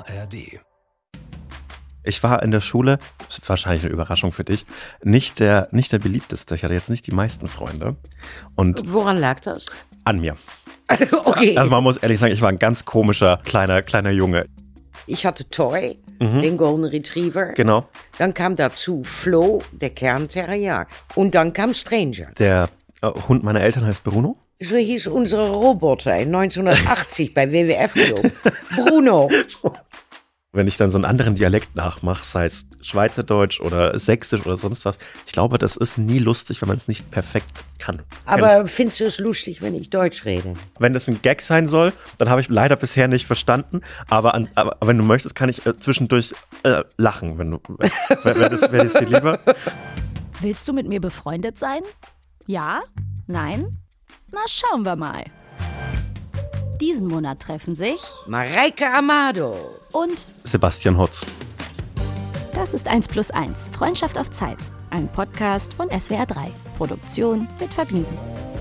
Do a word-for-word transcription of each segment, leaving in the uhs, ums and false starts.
A R D. Ich war in der Schule, wahrscheinlich eine Überraschung für dich, nicht der, nicht der beliebteste. Ich hatte jetzt nicht die meisten Freunde. Und woran lag das? An mir. Okay. Also man muss ehrlich sagen, ich war ein ganz komischer, kleiner, kleiner Junge. Ich hatte Toy, mhm. den Golden Retriever. Genau. Dann kam dazu Flo, der Kernterrier. Und dann kam Stranger. Der äh, Hund meiner Eltern heißt Bruno. So hieß unsere Roboter in neunzehnhundertachtzig bei W W F Club. Bruno. Wenn ich dann so einen anderen Dialekt nachmache, sei es Schweizerdeutsch oder Sächsisch oder sonst was, ich glaube, das ist nie lustig, wenn man es nicht perfekt kann. Aber findest du es lustig, wenn ich Deutsch rede? Wenn das ein Gag sein soll, dann habe ich leider bisher nicht verstanden. Aber, an, aber wenn du möchtest, kann ich äh, zwischendurch äh, lachen, wenn du, wenn, wenn das wäre es dir lieber. Willst du mit mir befreundet sein? Ja? Nein? Na, schauen wir mal. Diesen Monat treffen sich Mareike Amado und Sebastian Hotz. Das ist eins plus eins, Freundschaft auf Zeit. Ein Podcast von S W R drei. Produktion mit Vergnügen.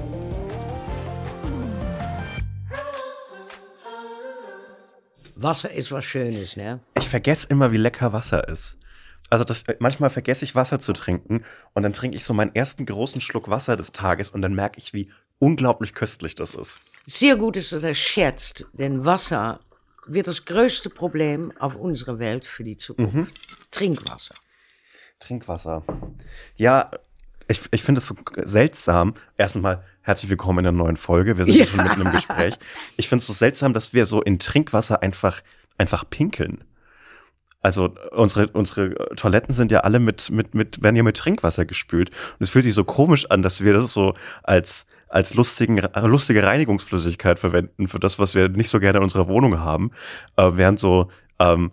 Wasser ist was Schönes, ne? Ich vergesse immer, wie lecker Wasser ist. Also das, manchmal vergesse ich Wasser zu trinken und dann trinke ich so meinen ersten großen Schluck Wasser des Tages und dann merke ich, wie unglaublich köstlich das ist. Sehr gut, dass du das schätzt, denn Wasser wird das größte Problem auf unserer Welt für die Zukunft. Mhm. Trinkwasser. Trinkwasser. Ja, ich, ich finde es so seltsam. Erstens mal herzlich willkommen in der neuen Folge. Wir sind ja schon mitten im Gespräch. Ich finde es so seltsam, dass wir so in Trinkwasser einfach, einfach pinkeln. Also unsere unsere Toiletten sind ja alle mit mit mit werden ja mit Trinkwasser gespült und es fühlt sich so komisch an, dass wir das so als als lustigen lustige Reinigungsflüssigkeit verwenden für das, was wir nicht so gerne in unserer Wohnung haben, äh, während so ähm,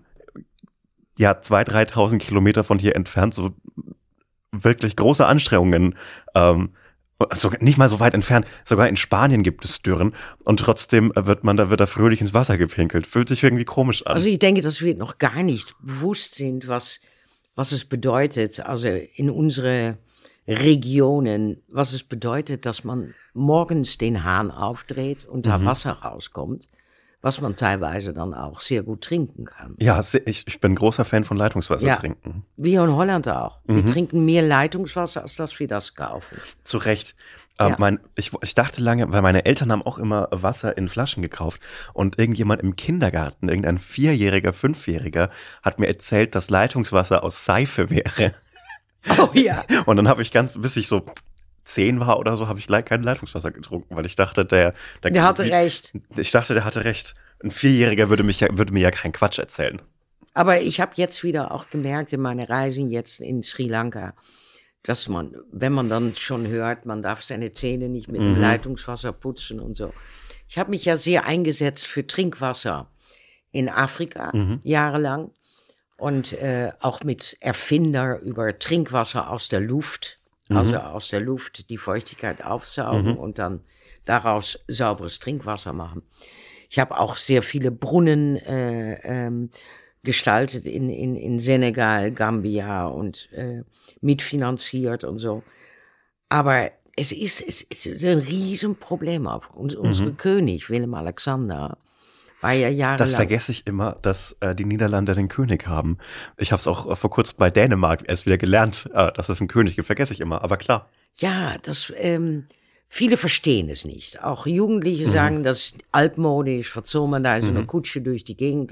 ja zweitausend, dreitausend Kilometer von hier entfernt so wirklich große Anstrengungen ähm, also nicht mal so weit entfernt, sogar in Spanien gibt es Dürren und trotzdem wird man da wird da fröhlich ins Wasser gepinkelt. Fühlt sich irgendwie komisch an. Also ich denke, dass wir noch gar nicht bewusst sind, was was es bedeutet, also in unsere Regionen, was es bedeutet, dass man morgens den Hahn aufdreht und da mhm. Wasser rauskommt, was man teilweise dann auch sehr gut trinken kann. Ja, ich, ich bin großer Fan von Leitungswasser ja, trinken. Wir in Holland auch. Wir mhm. trinken mehr Leitungswasser, als dass wir das kaufen. Zu Recht. Ja. Äh, mein, ich, ich dachte lange, weil meine Eltern haben auch immer Wasser in Flaschen gekauft und irgendjemand im Kindergarten, irgendein Vierjähriger, Fünfjähriger, hat mir erzählt, dass Leitungswasser aus Seife wäre. Oh ja. Und dann habe ich ganz, bis ich so zehn war oder so, habe ich kein Leitungswasser getrunken, weil ich dachte, der... Der, der hatte die, recht. Ich dachte, der hatte recht. Ein Vierjähriger würde, mich ja, würde mir ja keinen Quatsch erzählen. Aber ich habe jetzt wieder auch gemerkt in meinen Reisen jetzt in Sri Lanka, dass man, wenn man dann schon hört, man darf seine Zähne nicht mit mhm. dem Leitungswasser putzen und so. Ich habe mich ja sehr eingesetzt für Trinkwasser in Afrika, mhm. jahrelang. Und äh, auch mit Erfinder über Trinkwasser aus der Luft, mhm. also aus der Luft die Feuchtigkeit aufsaugen mhm. und dann daraus sauberes Trinkwasser machen. Ich habe auch sehr viele Brunnen äh, ähm, gestaltet in, in, in Senegal, Gambia und äh, mitfinanziert und so. Aber es ist, es ist ein Riesenproblem. Auf uns, mhm. Unsere König, Willem Alexander, war ja jahrelang. Das vergesse ich immer, dass äh, die Niederlande den König haben. Ich habe es auch äh, vor kurzem bei Dänemark erst wieder gelernt, äh, dass es einen König gibt. Vergesse ich immer, aber klar. Ja, das... Ähm, Viele verstehen es nicht. Auch Jugendliche mhm. sagen, das ist altmodisch, was soll man da in so einer mhm. Kutsche durch die Gegend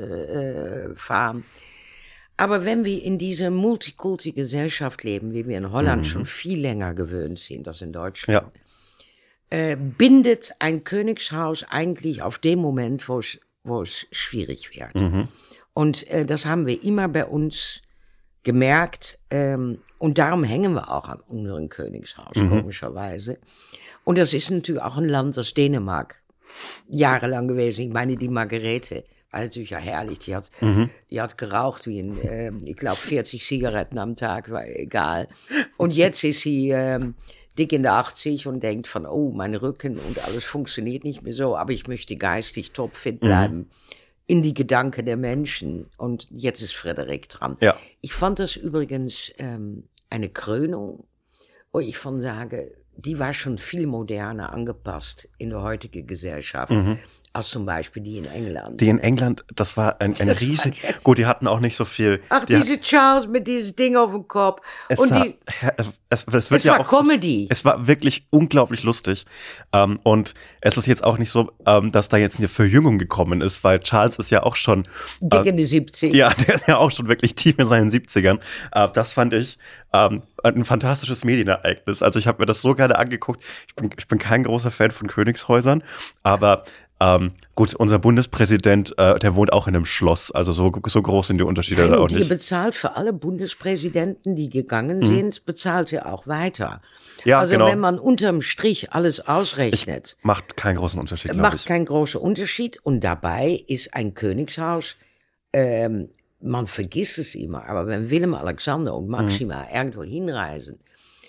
äh, äh, fahren. Aber wenn wir in dieser Multikulti-Gesellschaft leben, wie wir in Holland mhm. schon viel länger gewöhnt sind als in Deutschland, ja. äh, bindet ein Königshaus eigentlich auf dem Moment, wo es, wo es schwierig wird. Mhm. Und äh, das haben wir immer bei uns gemerkt, ähm, und darum hängen wir auch an unserem Königshaus, mhm. komischerweise. Und das ist natürlich auch ein Land, das Dänemark jahrelang gewesen. Ich meine, die Margarete war natürlich ja herrlich. Die hat, mhm. die hat geraucht wie ein, äh, ich glaube, vierzig Zigaretten am Tag, war egal. Und jetzt ist sie ähm, dick in der achtzig und denkt von, oh, mein Rücken und alles funktioniert nicht mehr so, aber ich möchte geistig topfit bleiben. Mhm. In die Gedanken der Menschen. Und jetzt ist Frederik dran. Ja. Ich fand das übrigens ähm, eine Krönung, wo ich von sage, die war schon viel moderner angepasst in der heutigen Gesellschaft. Mhm. Als zum Beispiel die in England. Die in England, das war ein, ein riesig, gut, die hatten auch nicht so viel. Ach, die diese Charles mit diesem Ding auf dem Kopf. Es, und war, die, es, es, wird es ja war auch, Comedy. Es war wirklich unglaublich lustig. Ähm, und es ist jetzt auch nicht so, ähm, dass da jetzt eine Verjüngung gekommen ist, weil Charles ist ja auch schon. Dick äh, in die siebzig. Ja, der ist ja auch schon wirklich tief in seinen siebzigern. Äh, das fand ich ähm, ein fantastisches Medienereignis. Also ich habe mir das so gerne angeguckt. Ich bin, ich bin kein großer Fan von Königshäusern, aber Ähm, gut, unser Bundespräsident, äh, der wohnt auch in einem Schloss, also so, so groß sind die Unterschiede Nein, da auch und ihr nicht. bezahlt für alle Bundespräsidenten, die gegangen sind, bezahlt ihr auch weiter. Ja, also genau. wenn man unterm Strich alles ausrechnet, Macht keinen großen Unterschied, glaube macht ich. keinen großen Unterschied. Und dabei ist ein Königshaus, ähm, man vergisst es immer, aber wenn Willem, Alexander und Maxima irgendwo hinreisen,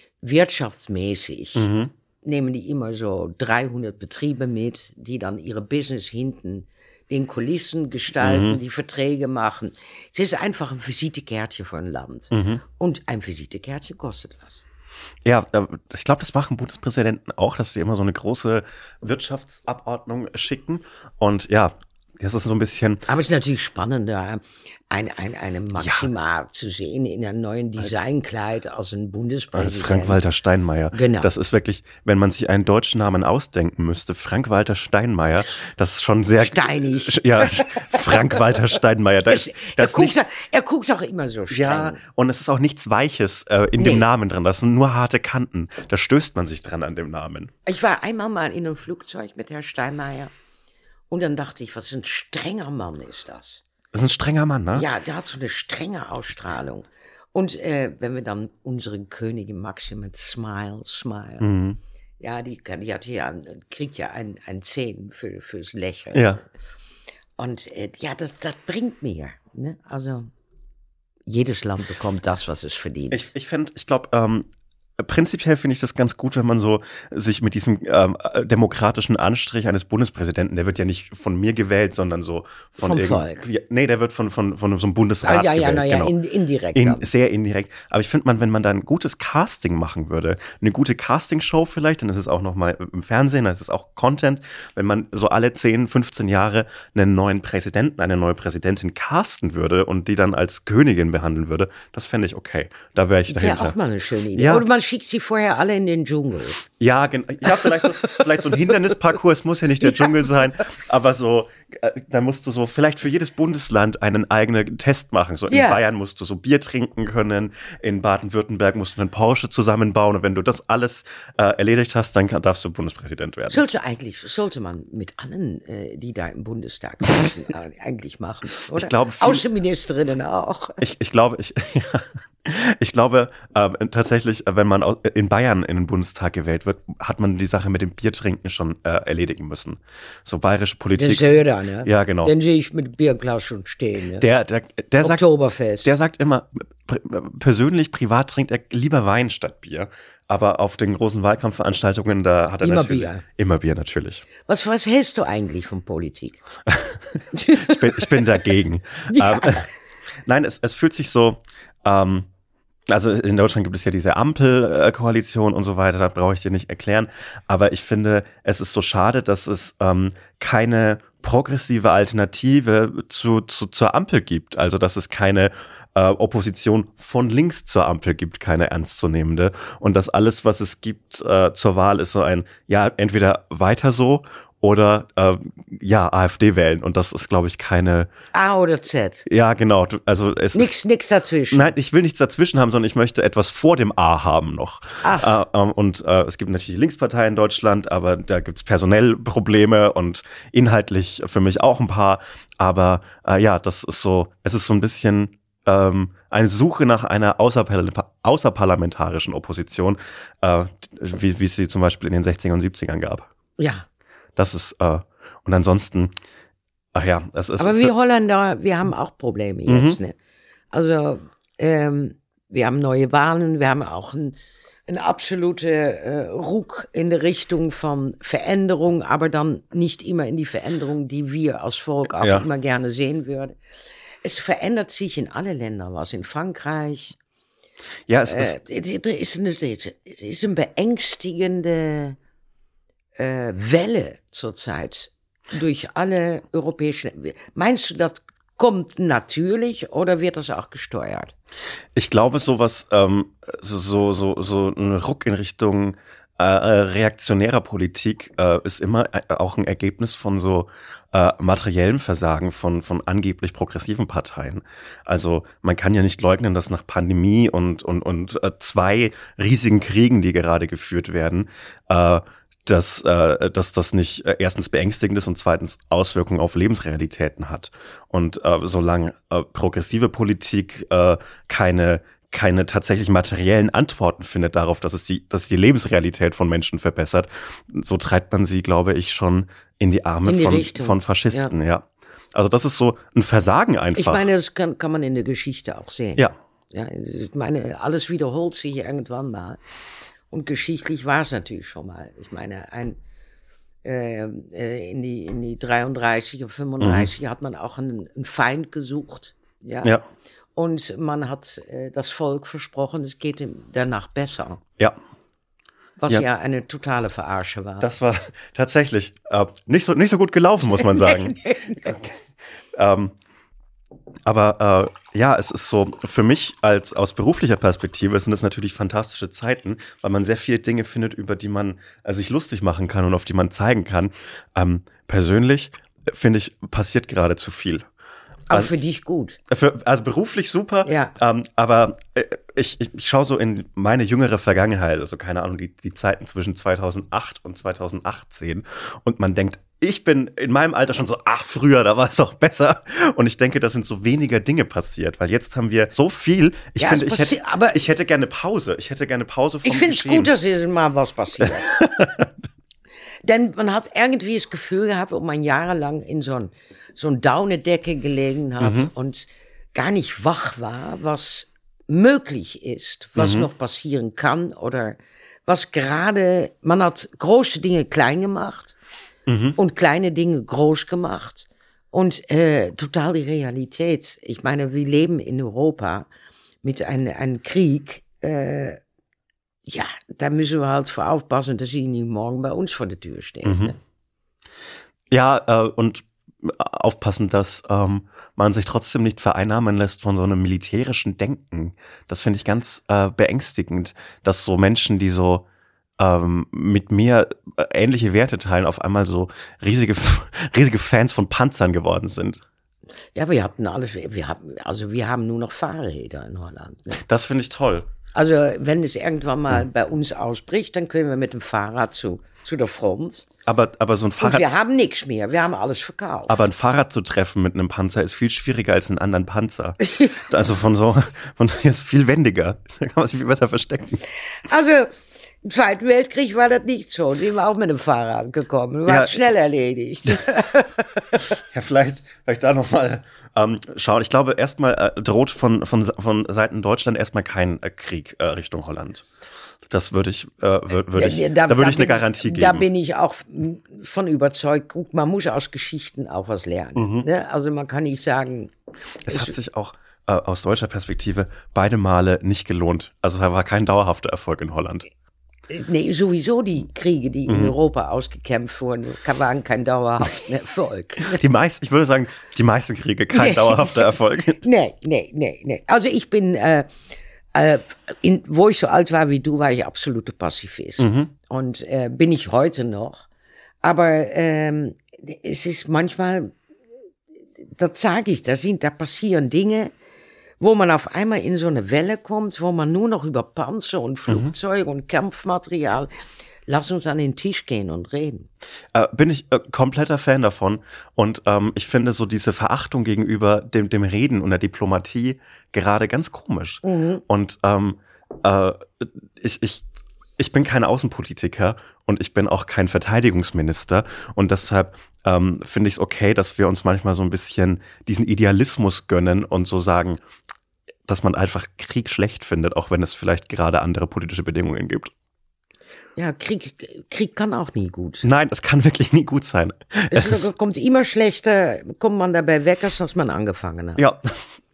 wirtschaftsmäßig, Mhm. nehmen die immer so dreihundert Betriebe mit, die dann ihre Business hinten den Kulissen gestalten, die Verträge machen. Es ist einfach ein Visitekärtchen für ein Land. Und ein Visitekärtchen kostet was. Ja, äh, ich glaube, das machen Bundespräsidenten auch, dass sie immer so eine große Wirtschaftsabordnung schicken. Und ja, das ist so ein bisschen. Aber es ist natürlich spannender, ein, ein, eine Maxima zu sehen in einem neuen Designkleid aus einem Bundespräsidenten. Als Frank-Walter Steinmeier. Genau. Das ist wirklich, wenn man sich einen deutschen Namen ausdenken müsste, Frank-Walter Steinmeier, das ist schon sehr. Steinig. Ja, Frank-Walter Steinmeier. Da Es, ist, er, das guckt, nichts, auch- er guckt auch immer so streng. ja, und es ist auch nichts Weiches äh, in Nee. dem Namen drin. Das sind nur harte Kanten. Da stößt man sich dran an dem Namen. Ich war einmal mal in einem Flugzeug mit Herrn Steinmeier und dann dachte ich, was ein strenger Mann ist das. Das ist ein strenger Mann, ne? Ja, der hat so eine strenge Ausstrahlung. Und äh, wenn wir dann unsere Königin Maxima mit Smile, Smile, Mhm. ja, die, kann- die hat hier, ein- kriegt ja ein, ein Zehn für, fürs Lächeln. Ja. Und äh, ja, das, das bringt mir. Ne? Also, jedes Land bekommt das, was es verdient. Ich, ich finde, ich glaube, ähm, prinzipiell finde ich das ganz gut, wenn man so sich mit diesem ähm, demokratischen Anstrich eines Bundespräsidenten, der wird ja nicht von mir gewählt, sondern so von Vom irgend- Volk. Ja, nee, der wird von, von, von so einem Bundesrat Ah, ja, ja, gewählt. na ja, genau. in, indirekt. In, dann. sehr indirekt. Aber ich finde, man, wenn man da ein gutes Casting machen würde, eine gute Castingshow vielleicht, dann ist es auch noch mal im Fernsehen, dann ist es auch Content, wenn man so alle zehn, fünfzehn Jahre einen neuen Präsidenten, eine neue Präsidentin casten würde und die dann als Königin behandeln würde, das fände ich okay. Da wäre ich Wäre dahinter. auch mal eine schöne Idee. Ja. Oder man schickt sie vorher alle in den Dschungel. Ja, genau. Ja, vielleicht so, vielleicht so ein Hindernisparcours, es muss ja nicht der Dschungel sein, aber so, äh, da musst du so vielleicht für jedes Bundesland einen eigenen Test machen. So in Ja. Bayern musst du so Bier trinken können, in Baden-Württemberg musst du einen Porsche zusammenbauen und wenn du das alles äh, erledigt hast, dann kann, darfst du Bundespräsident werden. Sollte eigentlich, sollte man mit allen, äh, die da im Bundestag sitzen, äh, eigentlich machen, oder? Ich glaube, viel- Außenministerinnen auch. Ich, ich glaube, ich, ja, ich glaube ähm, tatsächlich, äh, wenn man au- in Bayern in den Bundestag gewählt wird, hat man die Sache mit dem Biertrinken schon äh, erledigen müssen. So bayerische Der Politik. Söder, ne? Ja, genau. Den sehe ich mit Bierglas schon stehen, ne? Der, der, der sagt, Oktoberfest. der sagt immer, pr- persönlich, privat trinkt er lieber Wein statt Bier. Aber auf den großen Wahlkampfveranstaltungen, da hat er Immer natürlich Bier. immer Bier, natürlich. was, was hältst du eigentlich von Politik? Ich bin, ich bin dagegen. Ja. Ähm, nein, es, es fühlt sich so, ähm, also in Deutschland gibt es ja diese Ampelkoalition und so weiter, da brauche ich dir nicht erklären. Aber ich finde, es ist so schade, dass es ähm, keine progressive Alternative zu, zu, zur Ampel gibt. Also, dass es keine äh, Opposition von links zur Ampel gibt, keine ernstzunehmende. Und dass alles, was es gibt äh, zur Wahl, ist so ein, ja, entweder weiter so oder äh, ja, AfD wählen. Und das ist, glaube ich, keine. A oder Z? Ja, genau. Du- Also es ist. Nix, nix dazwischen. Nein, ich will nichts dazwischen haben, sondern ich möchte etwas vor dem A haben noch. Ach. Äh, ähm, und äh, es gibt natürlich die Linkspartei in Deutschland, aber da gibt's personell Probleme und inhaltlich für mich auch ein paar. Aber äh, ja, das ist so, es ist so ein bisschen ähm, eine Suche nach einer außerparla- außerparlamentarischen Opposition, äh, wie, wie es sie zum Beispiel in den sechzigern und siebzigern gab. Ja. Das ist, äh, und ansonsten, ach ja, es ist. Aber wir Holländer, wir haben auch Probleme Mhm. jetzt, ne? Also, ähm, wir haben neue Wahlen, wir haben auch ein, ein absolute äh, Ruck in der Richtung von Veränderung, aber dann nicht immer in die Veränderung, die wir als Volk auch Ja. immer gerne sehen würden. Es verändert sich in alle Länder was. In Frankreich, Ja, es ist, äh, er is een, het is een beängstigende äh, Welle zurzeit durch alle europäischen. Meinst du, das kommt natürlich oder wird das auch gesteuert? Ich glaube, sowas, ähm, so, so, so ein Ruck in Richtung äh, reaktionärer Politik äh, ist immer auch ein Ergebnis von so äh, materiellem Versagen von, von angeblich progressiven Parteien. Also man kann ja nicht leugnen, dass nach Pandemie und, und, und äh, zwei riesigen Kriegen, die gerade geführt werden, äh, dass, äh, dass das nicht äh, erstens beängstigend ist und zweitens Auswirkungen auf Lebensrealitäten hat. Und äh, solange äh, progressive Politik äh, keine keine tatsächlich materiellen Antworten findet darauf, dass es die, dass die Lebensrealität von Menschen verbessert, so treibt man sie, glaube ich, schon in die Arme in die von, Richtung. von Faschisten, ja. ja. Also das ist so ein Versagen einfach. Ich meine, das kann, kann man in der Geschichte auch sehen. Ja. Ja, ich meine, alles wiederholt sich irgendwann mal. Und geschichtlich war es natürlich schon mal. Ich meine, ein, äh, in die, in die dreiunddreißig und fünfunddreißig mhm. hat man auch einen, einen Feind gesucht. Ja. ja. Und man hat äh, das Volk versprochen, es geht ihm danach besser. Ja. Was ja. ja eine totale Verarsche war. Das war tatsächlich äh, nicht so nicht so gut gelaufen, muss man sagen. nee, nee, nee. ähm, aber äh, ja, es ist so, für mich als aus beruflicher Perspektive sind es natürlich fantastische Zeiten, weil man sehr viele Dinge findet, über die man äh, sich lustig machen kann und auf die man zeigen kann. Ähm, persönlich finde ich, passiert gerade zu viel. Aber also, für dich gut. Für, also beruflich super, ja. ähm, aber äh, ich, ich, ich schaue so in meine jüngere Vergangenheit, also keine Ahnung, die, die Zeiten zwischen zweitausendacht und zweitausendachtzehn und man denkt, ich bin in meinem Alter schon so, ach früher, da war es doch besser und ich denke, da sind so weniger Dinge passiert, weil jetzt haben wir so viel, ich ja, finde, ich passi- hätte, aber ich hätte gerne Pause, ich hätte gerne Pause vom Ich finde es gut, dass jetzt mal was passiert. Denn man hat irgendwie das Gefühl gehabt, ob man jahrelang in so ein so ein Daunedecke gelegen hat mhm. und gar nicht wach war, was möglich ist, was mhm. noch passieren kann oder was gerade, man hat große Dinge klein gemacht mhm. und kleine Dinge groß gemacht und äh, total die Realität. Ich meine, wir leben in Europa mit einem, einem Krieg, äh, ja, da müssen wir halt vor aufpassen, dass sie nicht morgen bei uns vor der Tür stehen. Mhm. Ne? Ja, äh, und aufpassen, dass ähm, man sich trotzdem nicht vereinnahmen lässt von so einem militärischen Denken. Das finde ich ganz äh, beängstigend, dass so Menschen, die so ähm, mit mir äh, ähnliche Werte teilen, auf einmal so riesige riesige Fans von Panzern geworden sind. Ja, wir hatten alles, wir haben, also wir haben nur noch Fahrräder in Holland. Ne? Das finde ich toll. Also wenn es irgendwann mal bei uns ausbricht, dann können wir mit dem Fahrrad zu, zu der Front. Aber, aber so ein Fahrrad. Und wir haben nichts mehr, wir haben alles verkauft. Aber ein Fahrrad zu treffen mit einem Panzer ist viel schwieriger als einen anderen Panzer. Also von so, von ist viel wendiger. Da kann man sich viel besser verstecken. Also im Zweiten Weltkrieg war das nicht so. Die waren auch mit dem Fahrrad gekommen. War Ja. schnell erledigt. Ja, vielleicht, vielleicht da nochmal ähm, schauen. Ich glaube, erstmal äh, droht von, von, von Seiten Deutschland erstmal kein äh, Krieg äh, Richtung Holland. Das würde ich, äh, würde würd ich, Ja, da, da würde ich eine bin Garantie ich, geben. Da bin ich auch von überzeugt. Guck, man muss aus Geschichten auch was lernen. Mhm. Ne? Also man kann nicht sagen. Es hat sich auch äh, aus deutscher Perspektive beide Male nicht gelohnt. Also da war kein dauerhafter Erfolg in Holland. Nee, sowieso die Kriege, die in Mhm. Europa ausgekämpft wurden, waren kein dauerhafter Erfolg. Die meisten, ich würde sagen, die meisten Kriege kein Nee. dauerhafter Erfolg. Nee, nee, nee, nee. Also ich bin, äh, äh, in, wo ich so alt war wie du, war ich absolute Pazifist. Mhm. Und äh, bin ich heute noch. Aber ähm, es ist manchmal, das sage ich, da sind, da passieren Dinge, wo man auf einmal in so eine Welle kommt, wo man nur noch über Panzer und Flugzeuge mhm. und Kampfmaterial, lass uns an den Tisch gehen und reden. Äh, bin ich äh, kompletter Fan davon. Und ähm, ich finde so diese Verachtung gegenüber dem, dem Reden und der Diplomatie gerade ganz komisch. Mhm. Und ähm, äh, ich, ich, ich bin kein Außenpolitiker und ich bin auch kein Verteidigungsminister. Und deshalb ähm, finde ich es okay, dass wir uns manchmal so ein bisschen diesen Idealismus gönnen und so sagen, dass man einfach Krieg schlecht findet, auch wenn es vielleicht gerade andere politische Bedingungen gibt. Ja, Krieg, Krieg kann auch nie gut. Nein, es kann wirklich nie gut sein. Es kommt immer schlechter, kommt man dabei weg, als dass man angefangen hat. Ja, ja.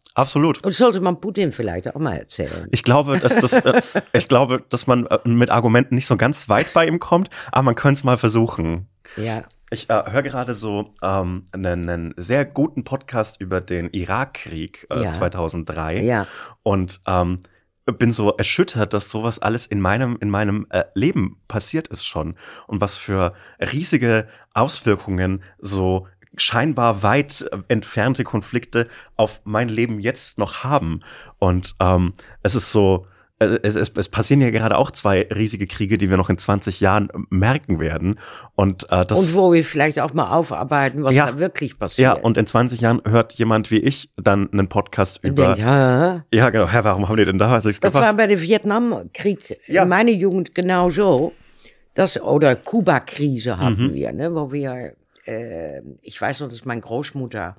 Absolut. Und sollte man Putin vielleicht auch mal erzählen. Ich glaube, dass das, äh, ich glaube, dass man äh, mit Argumenten nicht so ganz weit bei ihm kommt, aber man könnte es mal versuchen. Ja. Ich äh, höre gerade so ähm, einen, einen sehr guten Podcast über den Irakkrieg äh, Ja. zweitausenddrei Ja. und ähm, bin so erschüttert, dass sowas alles in meinem in meinem äh, Leben passiert ist schon und was für riesige Auswirkungen so scheinbar weit entfernte Konflikte auf mein Leben jetzt noch haben. Und ähm, es ist so, es, es, es passieren ja gerade auch zwei riesige Kriege, die wir noch in zwanzig Jahren merken werden. Und, äh, das, Und wo wir vielleicht auch mal aufarbeiten, was Ja. da wirklich passiert. ja, und in zwanzig Jahren hört jemand wie ich dann einen Podcast und über. denkt, hä? Ja, genau. Herr, warum haben die denn da was nichts Das war gemacht? bei dem Vietnamkrieg Ja. in meiner Jugend genau so. Das, oder Kuba-Krise hatten Mhm. wir, ne, wo wir, äh, ich weiß noch, dass meine Großmutter,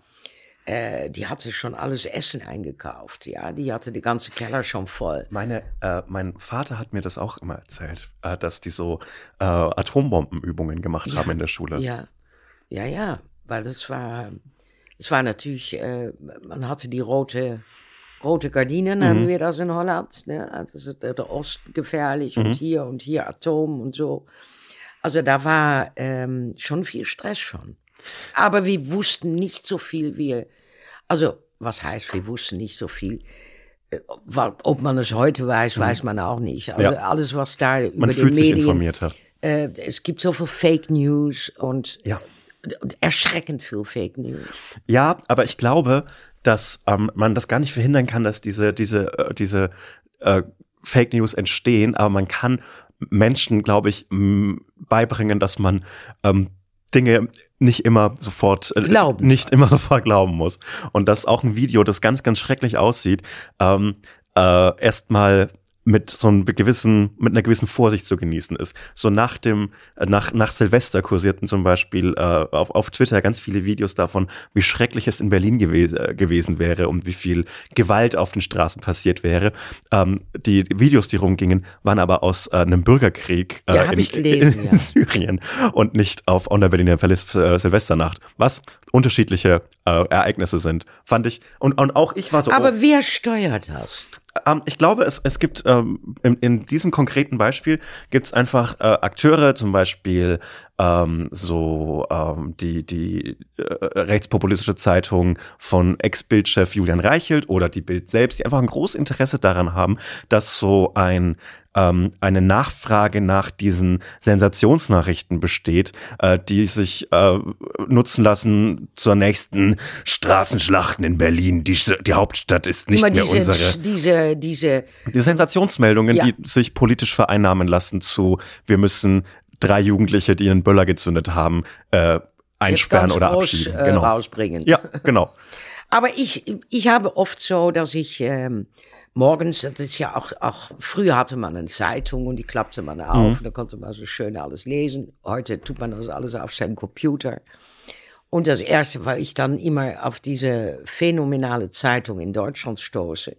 äh, die hatte schon alles Essen eingekauft, ja, die hatte die ganze Keller schon voll. Meine, äh, mein Vater hat mir das auch immer erzählt, äh, dass die so äh, Atombombenübungen gemacht haben in der Schule. Ja, ja, ja, weil das war, es war natürlich, äh, man hatte die rote, rote Gardinen, Mhm. haben wir das in Holland, ne? Also der, der Osten gefährlich Mhm. und hier und hier Atom und so. Also da war ähm, schon viel Stress schon. Aber wir wussten nicht so viel wie, also was heißt, wir wussten nicht so viel. Äh, wa- Ob man es heute weiß, weiß man auch nicht. Also Ja. alles, was da über Man die fühlt sich Medien, informierter. äh, es gibt so viel Fake News und, Ja. und erschreckend viel Fake News. Ja, aber ich glaube, dass ähm, man das gar nicht verhindern kann, dass diese, diese, äh, diese äh, Fake News entstehen, aber man kann Menschen, glaube ich, m, beibringen, dass man ähm, Dinge nicht immer sofort äh, Glauben nicht immer sofort glauben muss. Und dass auch ein Video, das ganz, ganz schrecklich aussieht, ähm, äh, erstmal mit so einem gewissen, mit einer gewissen Vorsicht zu genießen ist. So nach dem, äh, nach, nach Silvester kursierten zum Beispiel äh, auf, auf Twitter ganz viele Videos davon, wie schrecklich es in Berlin gewe- äh, gewesen wäre und wie viel Gewalt auf den Straßen passiert wäre. Ähm, die Videos, die rumgingen, waren aber aus äh, einem Bürgerkrieg äh, Ja, hab in, ich gelesen, in, ja. in Syrien und nicht auf on der Berliner Verlis- äh, Silvesternacht. Was unterschiedliche äh, Ereignisse sind, fand ich. Und, und auch ich war so. Aber oh, wer steuert das? ähm, ich glaube, es, es gibt ähm, in, in diesem konkreten Beispiel gibt es einfach äh, Akteure, zum Beispiel ähm, so ähm, die, die äh, rechtspopulistische Zeitung von Ex-Bild-Chef Julian Reichelt oder die Bild selbst, die einfach ein großes Interesse daran haben, dass so ein ähm, eine Nachfrage nach diesen Sensationsnachrichten besteht, äh, die sich äh, nutzen lassen zur nächsten Straßenschlachten in Berlin. Die, die Hauptstadt ist nicht Immer mehr diese, unsere. diese, diese, Die Sensationsmeldungen, Ja. die sich politisch vereinnahmen lassen zu, wir müssen drei Jugendliche, die einen Böller gezündet haben, äh, einsperren ganz oder groß, abschieben. äh, Genau. rausbringen. Ja, genau. Aber ich, ich habe oft so, dass ich ähm, morgens, das ist ja auch, auch, früher hatte man eine Zeitung und die klappte man auf Mhm. und da konnte man so schön alles lesen. Heute tut man das alles auf seinen Computer. Und das Erste, weil ich dann immer auf diese phänomenale Zeitung in Deutschland stoße.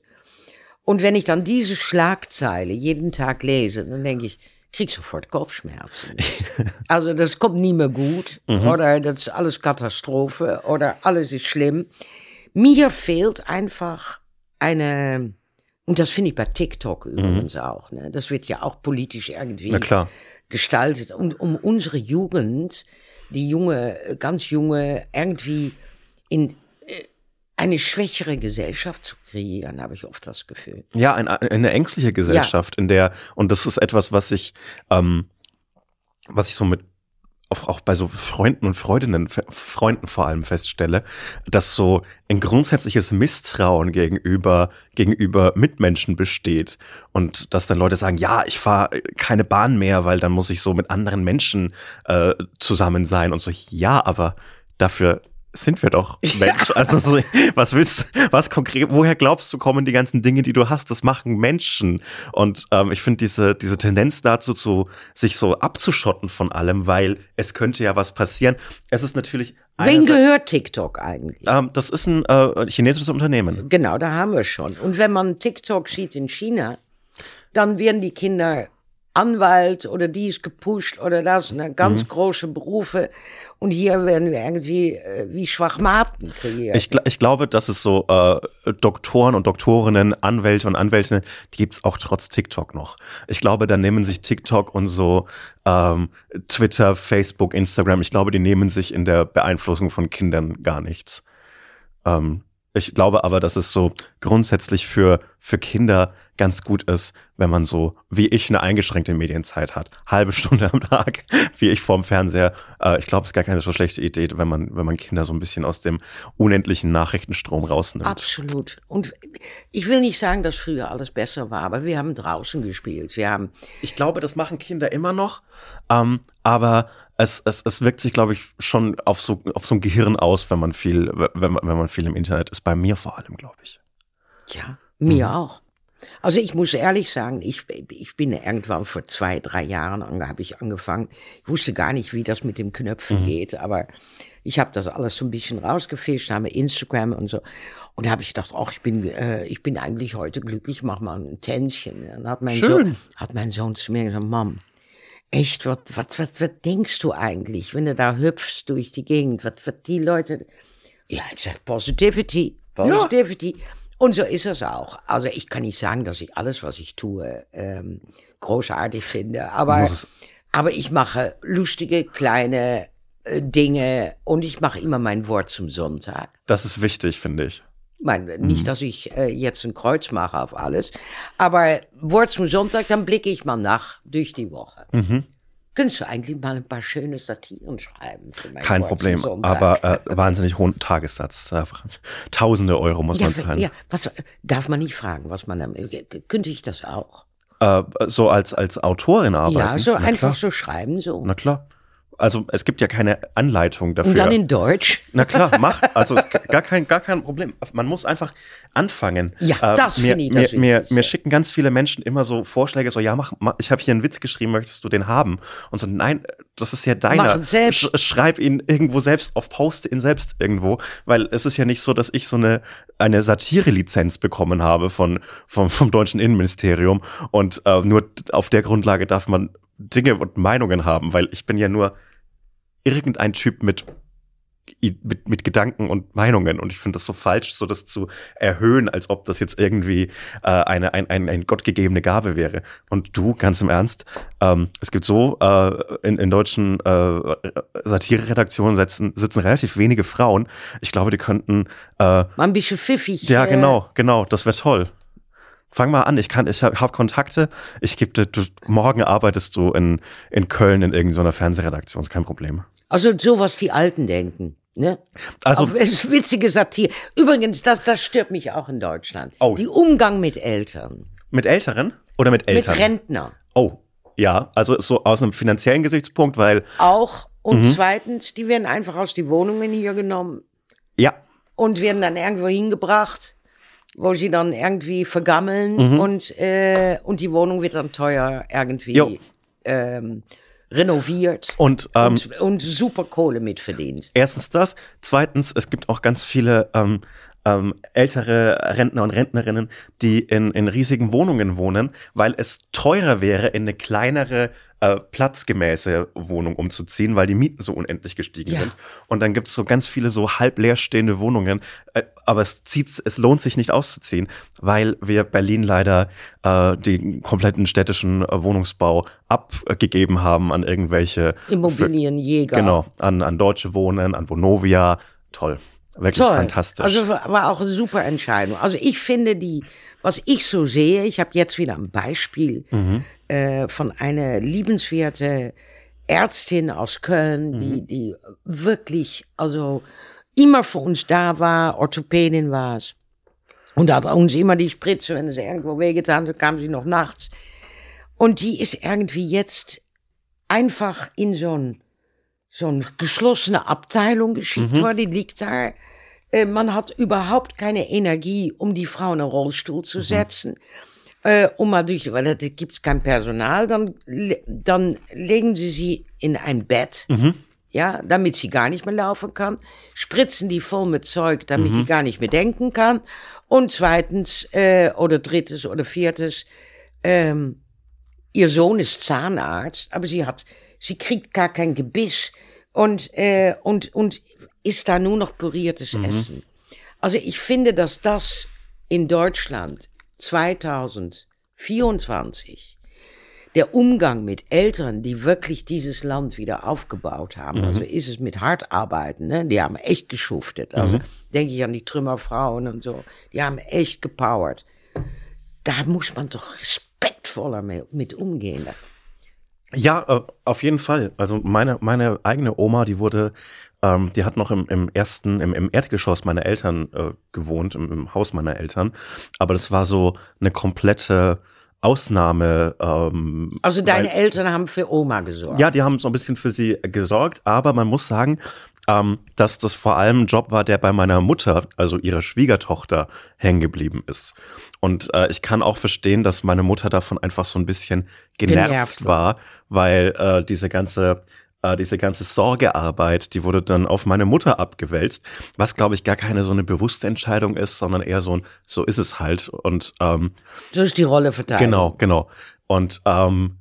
Und wenn ich dann diese Schlagzeile jeden Tag lese, dann denke ich, krieg sofort Kopfschmerzen. Also das kommt nie mehr gut oder das ist alles Katastrophe oder alles ist schlimm. Mir fehlt einfach eine, und das finde ich bei TikTok übrigens auch, ne? Das wird ja auch politisch irgendwie Na klar. gestaltet. Und um unsere Jugend, die junge, ganz junge, irgendwie in äh, eine schwächere Gesellschaft zu kreieren, habe ich oft das Gefühl. Ja, ein, eine ängstliche Gesellschaft, in der, und das ist etwas, was ich, ähm, was ich so mit auch, auch bei so Freunden und Freundinnen, Freunden vor allem feststelle, dass so ein grundsätzliches Misstrauen gegenüber, gegenüber Mitmenschen besteht. Und dass dann Leute sagen, ja, ich fahre keine Bahn mehr, weil dann muss ich so mit anderen Menschen äh, zusammen sein und so. Ja, aber dafür sind wir doch Mensch. Also so, was willst was konkret, woher glaubst du, kommen die ganzen Dinge, die du hast? Das machen Menschen. Und ähm, ich finde diese diese Tendenz dazu, zu sich so abzuschotten von allem, weil es könnte ja was passieren. Es ist natürlich Wem gehört TikTok eigentlich? ähm, das ist ein äh, chinesisches Unternehmen. Genau, da haben wir schon. Und wenn man TikTok sieht in China, dann werden die Kinder Anwalt oder die ist gepusht oder das, ne, ganz mhm. große Berufe. Und hier werden wir irgendwie äh, wie Schwachmaten kreiert. Ich, ich glaube, dass es so äh, Doktoren und Doktorinnen, Anwälte und Anwältinnen, die gibt's auch trotz TikTok noch. Ich glaube, da nehmen sich TikTok und so ähm, Twitter, Facebook, Instagram, ich glaube, die nehmen sich in der Beeinflussung von Kindern gar nichts. Ähm, ich glaube aber, dass es so grundsätzlich für für Kinder ganz gut ist, wenn man so, wie ich, eine eingeschränkte Medienzeit hat. Halbe Stunde am Tag, wie ich vorm Fernseher. Äh, ich glaube, es ist gar keine so schlechte Idee, wenn man wenn man Kinder so ein bisschen aus dem unendlichen Nachrichtenstrom rausnimmt. Absolut. Und ich will nicht sagen, dass früher alles besser war, aber wir haben draußen gespielt. Wir haben. Ich glaube, das machen Kinder immer noch, ähm, aber es, es, es wirkt sich, glaube ich, schon auf so auf so ein Gehirn aus, wenn man viel, wenn man, wenn man viel im Internet ist. Bei mir vor allem, glaube ich. Ja, mir mhm. auch. Also ich muss ehrlich sagen, ich, ich bin irgendwann vor zwei, drei Jahren an, habe ich angefangen. Ich wusste gar nicht, wie das mit dem Knöpfen mhm. geht, aber ich habe das alles so ein bisschen rausgefischt, habe Instagram und so. Und da habe ich gedacht, ach, ich bin, äh, ich bin eigentlich heute glücklich, mach mal ein Tänzchen. Dann hat mein, Sohn, hat mein Sohn zu mir gesagt, Mom, echt, was, was, was, was denkst du eigentlich, wenn du da hüpfst durch die Gegend? Was, was die Leute, ja, ich sag Positivity, Positivity. Ja. Und so ist es auch. Also ich kann nicht sagen, dass ich alles, was ich tue, ähm, großartig finde. Aber, aber ich mache lustige, kleine äh, Dinge und ich mache immer mein Wort zum Sonntag. Das ist wichtig, finde ich. Ich meine, nicht, mhm. dass ich äh, jetzt ein Kreuz mache auf alles. Aber Wort zum Sonntag, dann blicke ich mal nach durch die Woche. Mhm. Könntest du eigentlich mal ein paar schöne Satiren schreiben? Für mein Kein Wort Problem, zum Sonntag? aber äh, wahnsinnig hohen Tagessatz. Tausende Euro muss ja, man zahlen. Ja, was, darf man nicht fragen, was man dann, könnte ich das auch? Äh, so als, als Autorin arbeiten? Ja, so Na einfach klar. so schreiben, so. Na klar. Also es gibt ja keine Anleitung dafür. Und dann in Deutsch? Na klar, mach. Also gar kein, gar kein Problem. Man muss einfach anfangen. Ja, das äh, finde ich das mir, mir, Wichtigste. mir schicken ganz viele Menschen immer so Vorschläge, so ja, mach, mach ich habe hier einen Witz geschrieben, möchtest du den haben? Und so, nein, das ist ja deiner. Mach ihn selbst. Sch, schreib ihn irgendwo selbst auf, poste ihn selbst irgendwo, weil es ist ja nicht so, dass ich so eine eine Satire-Lizenz bekommen habe von vom, vom deutschen Innenministerium und äh, nur auf der Grundlage darf man Dinge und Meinungen haben, weil ich bin ja nur irgendein Typ mit, mit, mit Gedanken und Meinungen. Und ich finde das so falsch, so das zu erhöhen, als ob das jetzt irgendwie äh, eine ein, ein, ein gottgegebene Gabe wäre. Und du, ganz im Ernst, ähm, es gibt so, äh, in, in deutschen äh, Satire-Redaktionen sitzen, sitzen relativ wenige Frauen. Ich glaube, die könnten äh, mal ein bisschen pfiffig. Ja, äh, genau, genau, das wäre toll. Fang mal an, ich kann, ich habe hab Kontakte. Ich gebe dir, morgen arbeitest du in, in Köln in irgendeiner Fernsehredaktion, ist kein Problem. Also so, was die Alten denken, ne? Also Auf witzige Satire. Übrigens, das, das stört mich auch in Deutschland. Oh. Die Umgang mit Eltern. Mit Älteren oder mit Eltern? Mit Rentner. Oh, ja, also so aus einem finanziellen Gesichtspunkt, weil Auch. Und Mhm. zweitens, die werden einfach aus die Wohnungen hier genommen ja, und werden dann irgendwo hingebracht, wo sie dann irgendwie vergammeln Mhm. und, äh, und die Wohnung wird dann teuer irgendwie Jo. ähm, renoviert und ähm, und, und super Kohle mitverdient. erstens das, zweitens, es gibt auch ganz viele ähm, ähm, ältere Rentner und Rentnerinnen, die in, in riesigen Wohnungen wohnen, weil es teurer wäre, in eine kleinere, äh, platzgemäße Wohnung umzuziehen, weil die Mieten so unendlich gestiegen Ja. sind. Und dann gibt's so ganz viele so halb leer stehende Wohnungen, äh, aber es zieht, es lohnt sich nicht auszuziehen, weil wir Berlin leider äh, den kompletten städtischen äh, Wohnungsbau abgegeben haben an irgendwelche Immobilienjäger. Genau, an, an Deutsche Wohnen, an Vonovia. Toll. Wirklich Toll. fantastisch. Also war auch eine super Entscheidung. Also ich finde die, was ich so sehe, ich habe jetzt wieder ein Beispiel Mhm. äh, von einer liebenswerte Ärztin aus Köln, Mhm. die, die wirklich, also immer für uns da war, Orthopädin war es. Und hat uns immer die Spritze, wenn es irgendwo wehgetan hat, kam sie noch nachts. Und die ist irgendwie jetzt einfach in so ein so eine geschlossene Abteilung geschickt Mhm. worden, die liegt da. Äh, man hat überhaupt keine Energie, um die Frau in einen Rollstuhl zu setzen. Äh, um mal durch, weil da gibt's kein Personal, dann, le- dann legen sie sie in ein Bett, Mhm. ja, damit sie gar nicht mehr laufen kann, spritzen die voll mit Zeug, damit die gar nicht mehr denken kann. Und zweitens, äh, oder drittes oder viertes, ähm, ihr Sohn ist Zahnarzt, aber sie hat, sie kriegt gar kein Gebiss und, äh, und, und isst da nur noch püriertes mhm. Essen. Also ich finde, dass das in Deutschland zweitausendvierundzwanzig der Umgang mit Eltern, die wirklich dieses Land wieder aufgebaut haben, mhm. also ist es mit hart arbeiten, ne? Die haben echt geschuftet. Also mhm. denke ich an die Trümmerfrauen und so, die haben echt gepowert. Da muss man doch respektvoller mit umgehen. Ja, äh, auf jeden Fall. Also meine meine eigene Oma, die wurde, ähm, die hat noch im, im ersten, im, im Erdgeschoss meiner Eltern äh, gewohnt, im, im Haus meiner Eltern. Aber das war so eine komplette Ausnahme. Ähm, also deine weil, Eltern haben für Oma gesorgt? Ja, die haben so ein bisschen für sie gesorgt. Aber man muss sagen, ähm, dass das vor allem ein Job war, der bei meiner Mutter, also ihrer Schwiegertochter, hängen geblieben ist. Und äh, ich kann auch verstehen, dass meine Mutter davon einfach so ein bisschen genervt, genervt war, weil äh, diese ganze äh, diese ganze Sorgearbeit, die wurde dann auf meine Mutter abgewälzt, was, glaube ich, gar keine so eine bewusste Entscheidung ist, sondern eher so ein, so ist es halt. Und ähm, so ist die Rolle verteilt. Genau, genau. Und ähm,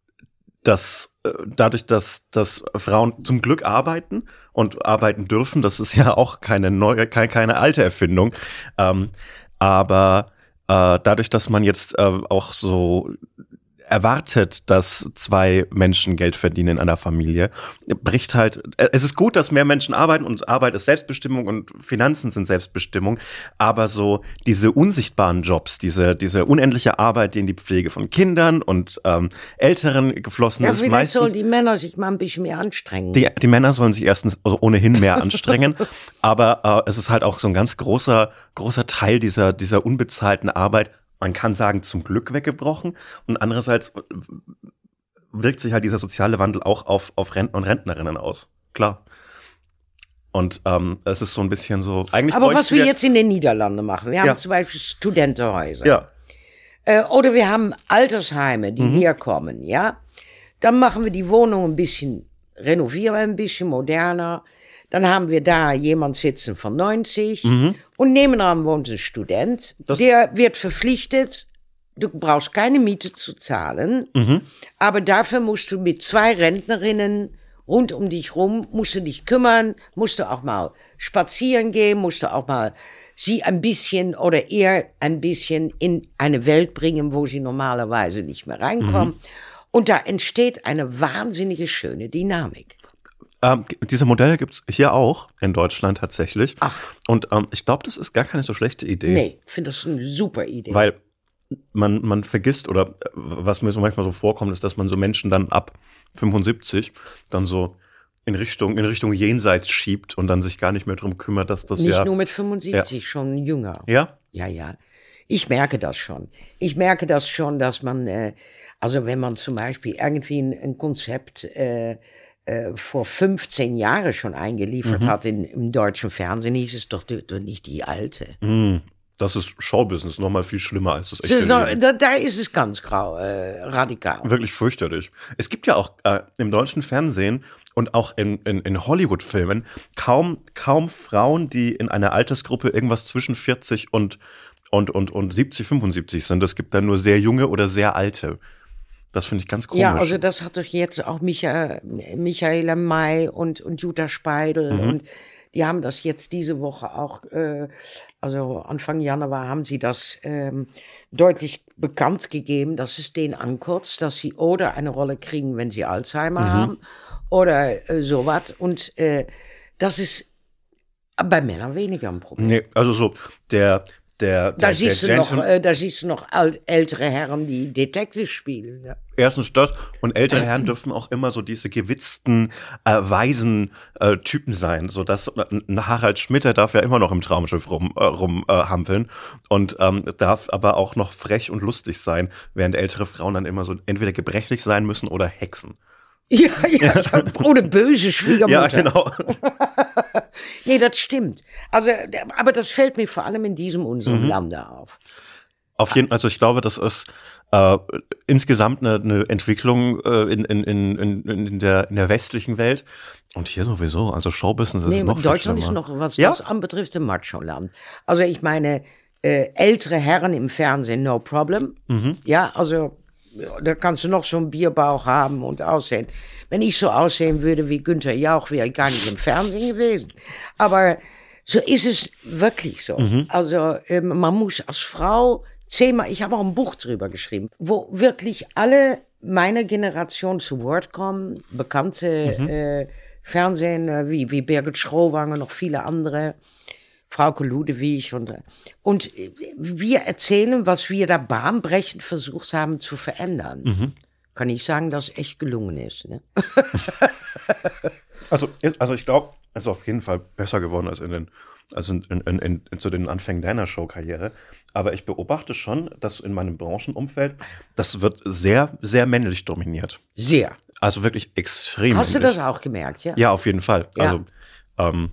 das äh, dadurch, dass dass Frauen zum Glück arbeiten und arbeiten dürfen, das ist ja auch keine neue, keine, keine alte Erfindung, ähm, aber Äh, dadurch, dass man jetzt äh, auch so erwartet, dass zwei Menschen Geld verdienen in einer Familie, bricht halt, es ist gut, dass mehr Menschen arbeiten und Arbeit ist Selbstbestimmung und Finanzen sind Selbstbestimmung, aber so diese unsichtbaren Jobs, diese diese unendliche Arbeit, die in die Pflege von Kindern und ähm, Älteren geflossen ja, ist. Vielleicht meistens, sollen die Männer sich mal ein bisschen mehr anstrengen. Die, die Männer sollen sich erstens also ohnehin mehr anstrengen, aber äh, es ist halt auch so ein ganz großer großer Teil dieser dieser unbezahlten Arbeit. Man kann sagen, zum Glück weggebrochen. Und andererseits wirkt sich halt dieser soziale Wandel auch auf, auf Rentner und Rentnerinnen aus. Klar. Und ähm, es ist so ein bisschen so. Eigentlich Aber was wir jetzt in den Niederlanden machen, wir haben ja. zum Beispiel Studentenhäuser. Ja. Äh, oder wir haben Altersheime, die mhm. herkommen, ja. Dann machen wir die Wohnung ein bisschen, renovieren ein bisschen moderner. Dann haben wir da jemand sitzen von neunzig mhm. und nebenan wohnt ein Student, das der wird verpflichtet, du brauchst keine Miete zu zahlen, mhm. aber dafür musst du mit zwei Rentnerinnen rund um dich rum, musst du dich kümmern, musst du auch mal spazieren gehen, musst du auch mal sie ein bisschen oder eher ein bisschen in eine Welt bringen, wo sie normalerweise nicht mehr reinkommen. Mhm. Und da entsteht eine wahnsinnige schöne Dynamik. Ähm, diese Modelle gibt's hier auch in Deutschland tatsächlich. Ach. Und ähm, ich glaube, das ist gar keine so schlechte Idee. Nee, ich finde das eine super Idee. Weil man, man vergisst, oder was mir so manchmal so vorkommt, ist, dass man so Menschen dann ab fünfundsiebzig dann so in Richtung, in Richtung Jenseits schiebt und dann sich gar nicht mehr drum kümmert, dass das nicht ja... Nicht nur mit fünfundsiebzig, ja. schon jünger. Ja? Ja, ja. Ich merke das schon. Ich merke das schon, dass man, äh, also wenn man zum Beispiel irgendwie ein, ein Konzept äh, äh, vor fünfzehn Jahren schon eingeliefert mhm. hat in, im deutschen Fernsehen, hieß es doch, doch nicht die Alte. Mhm. Das ist Showbusiness, noch mal viel schlimmer als das echte da, Leben. Da, da ist es ganz grau, äh, radikal. Wirklich fürchterlich. Es gibt ja auch äh, im deutschen Fernsehen und auch in, in, in Hollywood-Filmen kaum, kaum Frauen, die in einer Altersgruppe irgendwas zwischen vierzig und, und, und, und siebzig, fünfundsiebzig sind. Es gibt dann nur sehr junge oder sehr alte. Das finde ich ganz komisch. Ja, also das hat doch jetzt auch Micha, Michaela May und, und Jutta Speidel mhm. und die haben das jetzt diese Woche auch, äh, also Anfang Januar haben sie das ähm, deutlich bekannt gegeben, dass es denen ankotzt, dass sie oder eine Rolle kriegen, wenn sie Alzheimer mhm. haben oder äh, sowas. Und äh, das ist bei Männern weniger ein Problem. Nee, also so der... Der, da, der, siehst der du noch, äh, da siehst du noch alt, ältere Herren, die Detective spielen. Ja. Erstens das. Und ältere Herren dürfen auch immer so diese gewitzten, äh, weisen äh, Typen sein. So dass ein Harald Schmidt, der darf ja immer noch im Traumschiff rum, äh, rum äh, hampeln und ähm, darf aber auch noch frech und lustig sein, während ältere Frauen dann immer so entweder gebrechlich sein müssen oder Hexen. Ja, ja, ja, oder böse Schwiegermutter. Ja, genau. Nee, das stimmt. Also, aber das fällt mir vor allem in diesem unserem mhm. Lande auf. Auf jeden Fall, also ich glaube, das ist äh, insgesamt eine, eine Entwicklung äh, in, in, in, in, der, in der westlichen Welt. Und hier sowieso, also Showbusiness nee, ist noch Deutschland ist noch, was ja? das anbetrifft, ein Macho-Land. Also ich meine, äh, ältere Herren im Fernsehen, no problem. Mhm. Ja, also da kannst du noch so einen Bierbauch haben und aussehen. Wenn ich so aussehen würde wie Günther Jauch, wäre ich gar nicht im Fernsehen gewesen. Aber so ist es wirklich so. Mhm. Also ähm, man muss als Frau zehnmal, ich habe auch ein Buch drüber geschrieben, wo wirklich alle meiner Generation zu Wort kommen, bekannte mhm. äh, Fernsehen wie, wie Birgit Schrowanger, noch viele andere, Frauke Ludewig und, und wir erzählen, was wir da bahnbrechend versucht haben zu verändern. Mhm. Kann ich sagen, dass es echt gelungen ist. Ne? also, also ich glaube, es ist auf jeden Fall besser geworden als in den, also in, in, in, in, zu den Anfängen deiner Showkarriere. Aber ich beobachte schon, dass in meinem Branchenumfeld, das wird sehr, sehr männlich dominiert. Sehr. Also wirklich extrem Hast männlich. du das auch gemerkt, ja? Ja, auf jeden Fall. Ja. Also, ähm,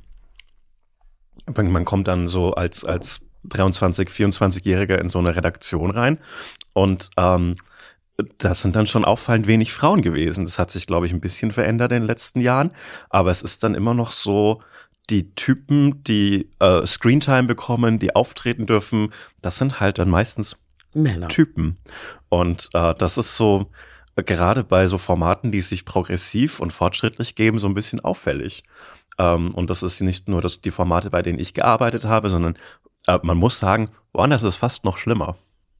man kommt dann so als, als dreiundzwanzig-, vierundzwanzigjähriger in so eine Redaktion rein und ähm, das sind dann schon auffallend wenig Frauen gewesen. Das hat sich, glaube ich, ein bisschen verändert in den letzten Jahren, aber es ist dann immer noch so, die Typen, die äh, Screentime bekommen, die auftreten dürfen, das sind halt dann meistens Männer. Typen. Und äh, das ist so, äh, gerade bei so Formaten, die sich progressiv und fortschrittlich geben, so ein bisschen auffällig. Ähm, und das ist nicht nur das, die Formate, bei denen ich gearbeitet habe, sondern äh, man muss sagen, woanders ist es fast noch schlimmer.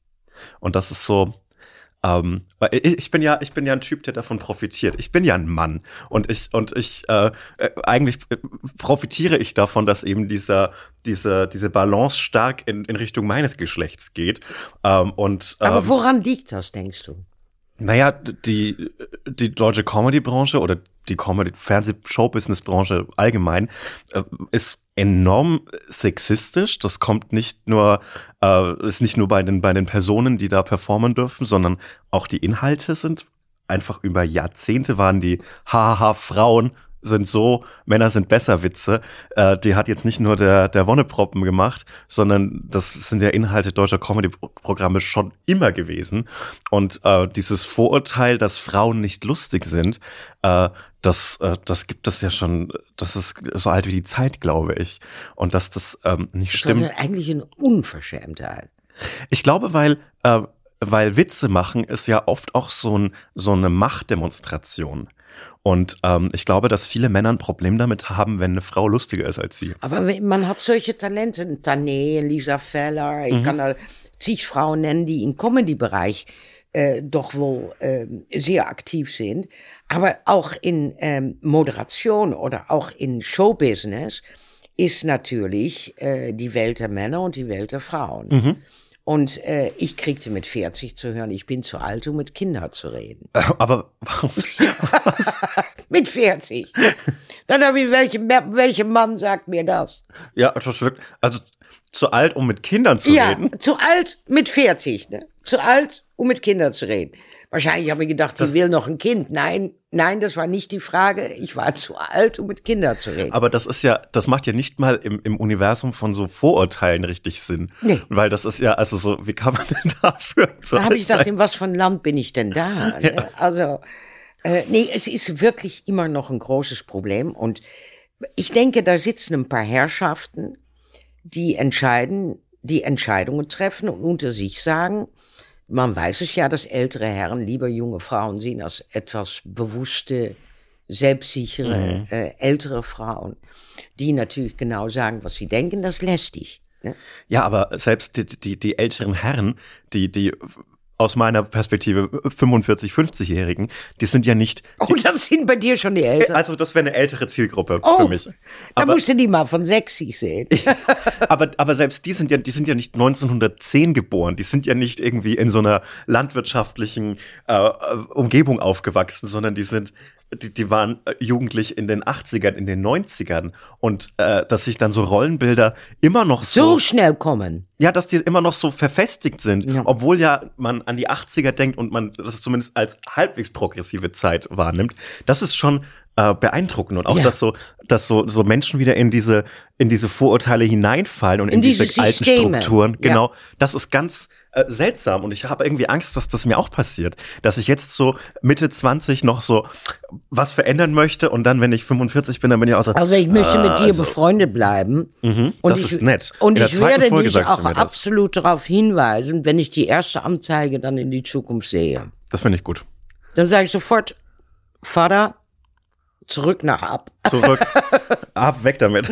Und das ist so, ähm, weil ich, ich bin ja, ich bin ja ein Typ, der davon profitiert. Ich bin ja ein Mann und ich und ich äh, äh, eigentlich profitiere ich davon, dass eben dieser diese diese Balance stark in in Richtung meines Geschlechts geht. Ähm, und ähm, aber woran liegt das, denkst du? Naja, die die deutsche Comedy-Branche oder die Comedy-Fernseh-Show-Business-Branche allgemein äh, ist enorm sexistisch. Das kommt nicht nur, äh, ist nicht nur bei den bei den Personen, die da performen dürfen, sondern auch die Inhalte sind einfach über Jahrzehnte waren die haha Frauen sind so, Männer sind besser Witze. Äh, die hat jetzt nicht nur der der Wonneproppen gemacht, sondern das sind ja Inhalte deutscher Comedy-Programme schon immer gewesen. Und äh, dieses Vorurteil, dass Frauen nicht lustig sind, äh, das äh, das gibt es ja schon, das ist so alt wie die Zeit, glaube ich. Und dass das ähm, nicht das stimmt. Das ist eigentlich eine Unverschämtheit. Ich glaube, weil äh, weil Witze machen ist ja oft auch so ein so eine Machtdemonstration. Und ähm, ich glaube, dass viele Männer ein Problem damit haben, wenn eine Frau lustiger ist als sie. Aber man hat solche Talente, Tané, Lisa Feller, ich mhm. kann da zig Frauen nennen, die im Comedy-Bereich äh, doch wohl äh, sehr aktiv sind. Aber auch in ähm, Moderation oder auch in Showbusiness ist natürlich äh, die Welt der Männer und die Welt der Frauen. Mhm. Und äh, ich kriegte mit vierzig zu hören, ich bin zu alt, um mit Kindern zu reden. Aber warum? Mit vierzig. Dann habe ich, welche, welcher Mann sagt mir das? Ja, das wirkt, also zu alt, um mit Kindern zu ja, reden? Ja, zu alt mit vierzig. Ne? Zu alt, um mit Kindern zu reden. Wahrscheinlich habe ich gedacht, sie will noch ein Kind. Nein, nein, das war nicht die Frage. Ich war zu alt, um mit Kindern zu reden. Aber das ist ja, das macht ja nicht mal im, im Universum von so Vorurteilen richtig Sinn. Nee. Weil das ist ja, also so, wie kann man denn dafür zu Da habe ich gedacht, in was für ein Land bin ich denn da? Ne? Ja. Also, äh, nee, es ist wirklich immer noch ein großes Problem. Und ich denke, da sitzen ein paar Herrschaften, die entscheiden, die Entscheidungen treffen und unter sich sagen, man weiß es ja, dass ältere Herren lieber junge Frauen sehen als etwas bewusste, selbstsichere, mhm. äh, ältere Frauen, die natürlich genau sagen, was sie denken, das lästig. Ne? Ja, aber selbst die, die, die älteren Herren, die, die aus meiner Perspektive fünfundvierzig-, fünfzigjährigen, die sind ja nicht... Oh, das sind bei dir schon die Älteren. Also das wäre eine ältere Zielgruppe oh, für mich. Da musst du die mal von sechzig sehen. aber, aber selbst die sind ja, die sind ja nicht neunzehnhundertzehn geboren. Die sind ja nicht irgendwie in so einer landwirtschaftlichen äh, Umgebung aufgewachsen, sondern die sind... Die, die waren jugendlich in den achtzigern, in den neunzigern und äh, dass sich dann so Rollenbilder immer noch so... So schnell kommen. Ja, dass die immer noch so verfestigt sind, ja. Obwohl ja man an die achtziger denkt und man das zumindest als halbwegs progressive Zeit wahrnimmt. Das ist schon äh, beeindruckend und auch, ja. dass so dass so so Menschen wieder in diese in diese Vorurteile hineinfallen und in, in diese, diese alten Strukturen. Genau, ja. Das ist ganz äh, seltsam und ich habe irgendwie Angst, dass das mir auch passiert, dass ich jetzt so Mitte zwanzig noch so was verändern möchte und dann, wenn ich fünfundvierzig bin, dann bin ich auch so. Also ich möchte mit dir also, befreundet bleiben. Mhm, und das ich, ist nett. Und in ich werde Folge dich auch absolut darauf hinweisen, wenn ich die erste Anzeige dann in die Zukunft sehe. Das finde ich gut. Dann sage ich sofort, Vater, zurück nach ab. Zurück. Ab, weg damit.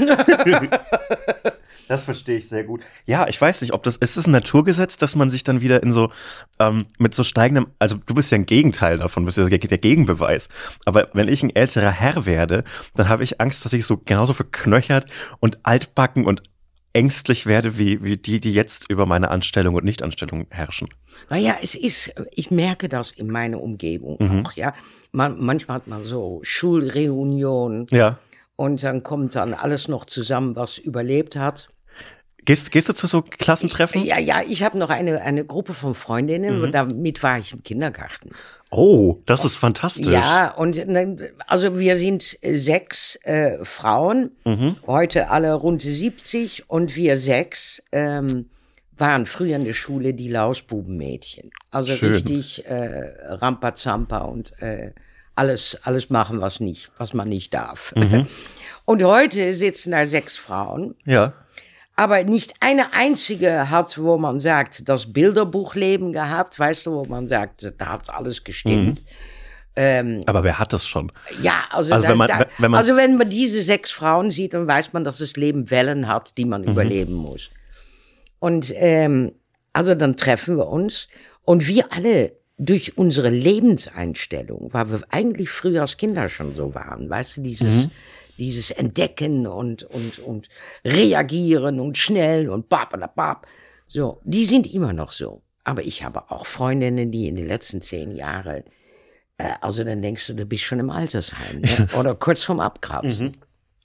Das verstehe ich sehr gut. Ja, ich weiß nicht, ob das, ist es ein Naturgesetz, dass man sich dann wieder in so, ähm, mit so steigendem, also du bist ja ein Gegenteil davon, bist ja der Gegenbeweis. Aber wenn ich ein älterer Herr werde, dann habe ich Angst, dass ich so genauso verknöchert und altbacken und ängstlich werde, wie, wie die, die jetzt über meine Anstellung und Nichtanstellung herrschen. Naja, es ist, ich merke das in meiner Umgebung mhm. auch, ja. Man, manchmal hat man so Schulreunion. Ja. Und dann kommt dann alles noch zusammen, was überlebt hat. Gehst, gehst du zu so Klassentreffen? Ja, ja, ich habe noch eine, eine Gruppe von Freundinnen, mhm. damit war ich im Kindergarten. Oh, das ist fantastisch. Ja, und also wir sind sechs äh, Frauen, mhm. heute alle rund siebzig und wir sechs ähm, waren früher in der Schule die Lausbubenmädchen. Also Schön. richtig äh, Rampazampa und äh, alles, alles machen, was nicht, was man nicht darf. Mhm. Und heute sitzen da sechs Frauen. Ja. Aber nicht eine einzige hat, wo man sagt, das Bilderbuchleben gehabt, weißt du, wo man sagt, da hat alles gestimmt. Mhm. Ähm, Aber wer hat das schon? Ja, also, also, da, wenn man, da, wenn man, also wenn man diese sechs Frauen sieht, dann weiß man, dass das Leben Wellen hat, die man mhm. überleben muss. Und ähm, also dann treffen wir uns und wir alle durch unsere Lebenseinstellung, weil wir eigentlich früher als Kinder schon so waren, weißt du, dieses... Mhm. Dieses Entdecken und, und, und reagieren und schnell und babadabab. So, die sind immer noch so. Aber ich habe auch Freundinnen, die in den letzten zehn Jahren, äh, also dann denkst du, du bist schon im Altersheim, ne? Oder kurz vorm Abkratzen. Mhm.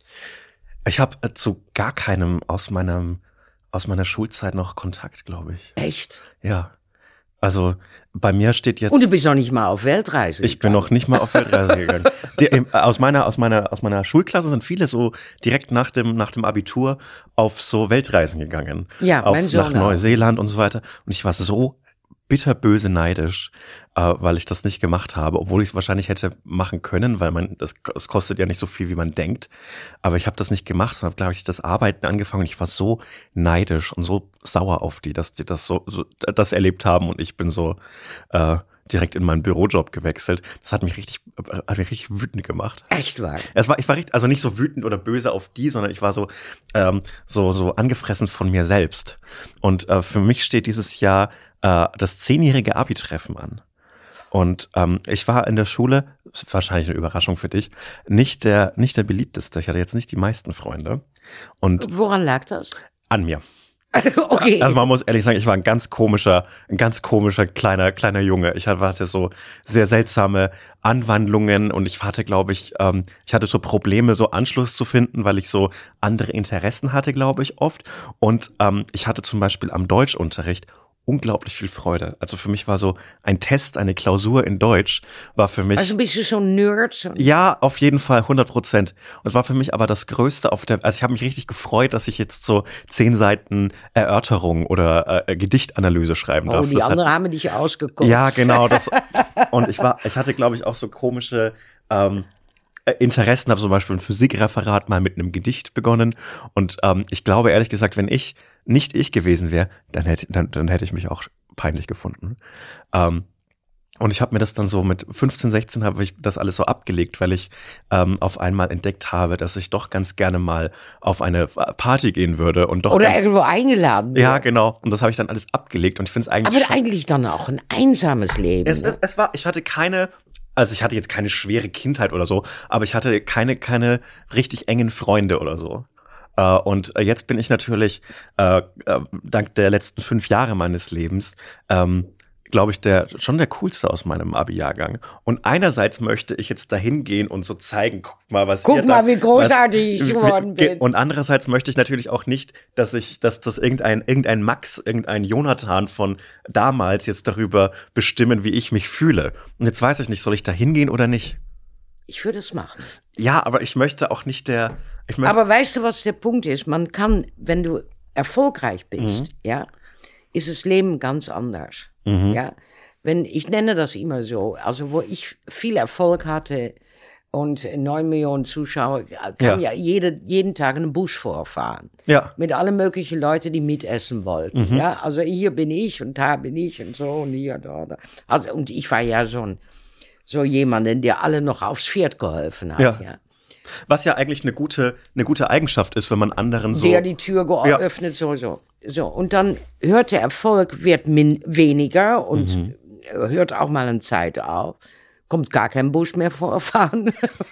Ich habe äh, zu gar keinem aus meinem, aus meiner Schulzeit noch Kontakt, glaube ich. Echt? Ja. Also bei mir steht jetzt. Und du bist noch nicht mal auf Weltreise gegangen. Ich bin noch nicht mal auf Weltreise gegangen. Die, aus meiner aus meiner aus meiner Schulklasse sind viele so direkt nach dem nach dem Abitur auf so Weltreisen gegangen. Ja, auf, mein Sohn nach Neuseeland und so weiter. Und ich war so bitterböse neidisch, äh, weil ich das nicht gemacht habe, obwohl ich es wahrscheinlich hätte machen können, weil man das, das kostet ja nicht so viel, wie man denkt. Aber ich habe das nicht gemacht und habe, glaube ich, das Arbeiten angefangen und ich war so neidisch und so sauer auf die, dass die das so, so das erlebt haben und ich bin so äh, direkt in meinen Bürojob gewechselt. Das hat mich richtig, hat mich richtig wütend gemacht. Echt wahr? Es war, ich war richtig, also nicht so wütend oder böse auf die, sondern ich war so, ähm, so, so angefressen von mir selbst. Und äh, für mich steht dieses Jahr äh, das zehnjährige Abi-Treffen an. Und ähm, ich war in der Schule, wahrscheinlich eine Überraschung für dich, nicht der, nicht der beliebteste. Ich hatte jetzt nicht die meisten Freunde. Und woran lag das? An mir. Okay. Also man muss ehrlich sagen, ich war ein ganz komischer, ein ganz komischer kleiner, kleiner Junge. Ich hatte so sehr seltsame Anwandlungen und ich hatte, glaube ich, ähm, ich hatte so Probleme, so Anschluss zu finden, weil ich so andere Interessen hatte, glaube ich, oft. Und ähm, ich hatte zum Beispiel am Deutschunterricht unglaublich viel Freude. Also für mich war so ein Test, eine Klausur in Deutsch, war für mich... Also bist du so ein Nerd? Ja, auf jeden Fall, hundert Prozent. Und es war für mich aber das Größte auf der... Also ich habe mich richtig gefreut, dass ich jetzt so zehn Seiten Erörterung oder äh, Gedichtanalyse schreiben darf. Oh, die das anderen hat, haben dich ausgeguckt. Ja, genau. Das, und ich war, ich hatte, glaube ich, auch so komische... Ähm, Interessen, habe zum Beispiel ein Physikreferat mal mit einem Gedicht begonnen und ähm, ich glaube ehrlich gesagt, wenn ich nicht ich gewesen wäre, dann hätte dann, dann hätte ich mich auch peinlich gefunden. Ähm, und ich habe mir das dann so mit fünfzehn, sechzehn habe ich das alles so abgelegt, weil ich ähm, auf einmal entdeckt habe, dass ich doch ganz gerne mal auf eine Party gehen würde und doch oder ganz, irgendwo eingeladen wird. Ja, genau. Und das habe ich dann alles abgelegt und ich finde es eigentlich aber eigentlich dann auch ein einsames Leben. Es, ne? es, es war, ich hatte keine Also ich hatte jetzt keine schwere Kindheit oder so, aber ich hatte keine keine richtig engen Freunde oder so. Uh, und jetzt bin ich natürlich, äh, äh, dank der letzten fünf Jahre meines Lebens, ähm, glaube ich, der schon der coolste aus meinem Abi-Jahrgang. Und einerseits möchte ich jetzt dahin gehen und so zeigen, guck mal, was Guck ihr mal, da, wie großartig was, ich geworden bin. Und andererseits möchte ich natürlich auch nicht, dass ich, dass das irgendein irgendein Max, irgendein Jonathan von damals jetzt darüber bestimmen, wie ich mich fühle. Und jetzt weiß ich nicht, soll ich da hingehen oder nicht? Ich würde es machen. Ja, aber ich möchte auch nicht der... Ich möchte aber weißt du, was der Punkt ist? Man kann, wenn du erfolgreich bist, mhm. ja, ist das Leben ganz anders. Mhm. Ja, wenn, ich nenne das immer so, also wo ich viel Erfolg hatte und neun Millionen Zuschauer, kann ja, ja jede, jeden Tag einen Bus vorfahren. Ja. Mit allen möglichen Leuten, die mitessen wollten. Mhm. Ja, also hier bin ich und da bin ich und so und hier, da, da. Also, und ich war ja so ein, so jemanden, der alle noch aufs Pferd geholfen hat. Ja. ja. Was ja eigentlich eine gute, eine gute Eigenschaft ist, wenn man anderen so... Der die Tür geöffnet, ja. so, so. So, und dann hört der Erfolg, wird min- weniger und mhm. hört auch mal eine Zeit auf. Kommt gar kein Bus mehr vorfahren.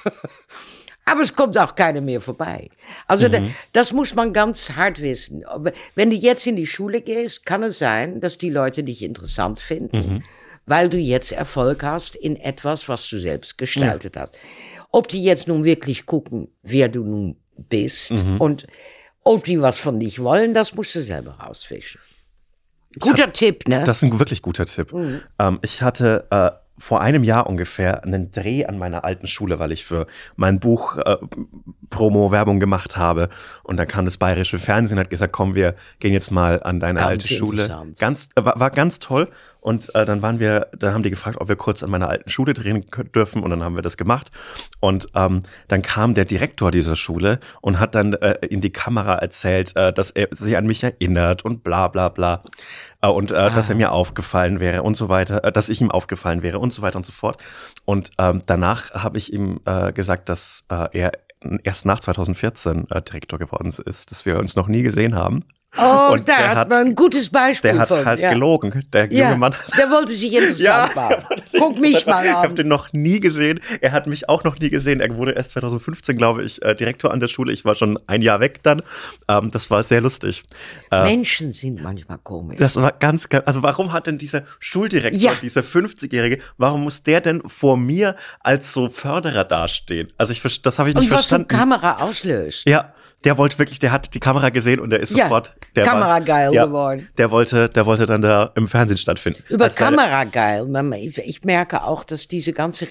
Aber es kommt auch keiner mehr vorbei. Also mhm. da, das muss man ganz hart wissen. Wenn du jetzt in die Schule gehst, kann es sein, dass die Leute dich interessant finden, mhm. weil du jetzt Erfolg hast in etwas, was du selbst gestaltet ja. hast. Ob die jetzt nun wirklich gucken, wer du nun bist mhm. und ob die was von dich wollen, das musst du selber rausfischen. Guter hatte, Tipp, ne? Das ist ein wirklich guter Tipp. Mhm. Ähm, ich hatte äh, vor einem Jahr ungefähr einen Dreh an meiner alten Schule, weil ich für mein Buch äh, Promo-Werbung gemacht habe. Und dann kam das Bayerische Fernsehen und hat gesagt, komm, wir gehen jetzt mal an deine ganz alte Schule. Ganz, äh, war, war ganz toll. Und äh, dann waren wir, dann haben die gefragt, ob wir kurz an meiner alten Schule drehen dürfen. Und dann haben wir das gemacht. Und ähm, dann kam der Direktor dieser Schule und hat dann äh, in die Kamera erzählt, äh, dass er sich an mich erinnert und bla bla bla. Äh, und äh, ah. dass er mir aufgefallen wäre und so weiter, äh, dass ich ihm aufgefallen wäre und so weiter und so fort. Und ähm, danach habe ich ihm äh, gesagt, dass äh, er erst nach zwanzig vierzehn äh, Direktor geworden ist, dass wir uns noch nie gesehen haben. Oh, und da hat man ein gutes Beispiel Der hat von, halt ja. gelogen. Der junge ja, Mann. Der wollte sich interessant ja, machen. Guck mich mal an. Ich habe den noch nie gesehen. Er hat mich auch noch nie gesehen. Er wurde erst zwanzig fünfzehn, glaube ich, äh, Direktor an der Schule. Ich war schon ein Jahr weg dann. Ähm, das war sehr lustig. Äh, Menschen sind manchmal komisch. Das war ganz, ganz, also warum hat denn dieser Schuldirektor, ja. dieser fünfzigjährige, warum muss der denn vor mir als so Förderer dastehen? Also ich, das habe ich nicht und was verstanden. Und was so Kamera auslöst. Ja. Der wollte wirklich, der hat die Kamera gesehen und der ist ja, sofort, der Kamerageil war, ja, geworden. Der wollte, der wollte dann da im Fernsehen stattfinden. Über Kamerageil. Ich, ich merke auch, dass diese ganze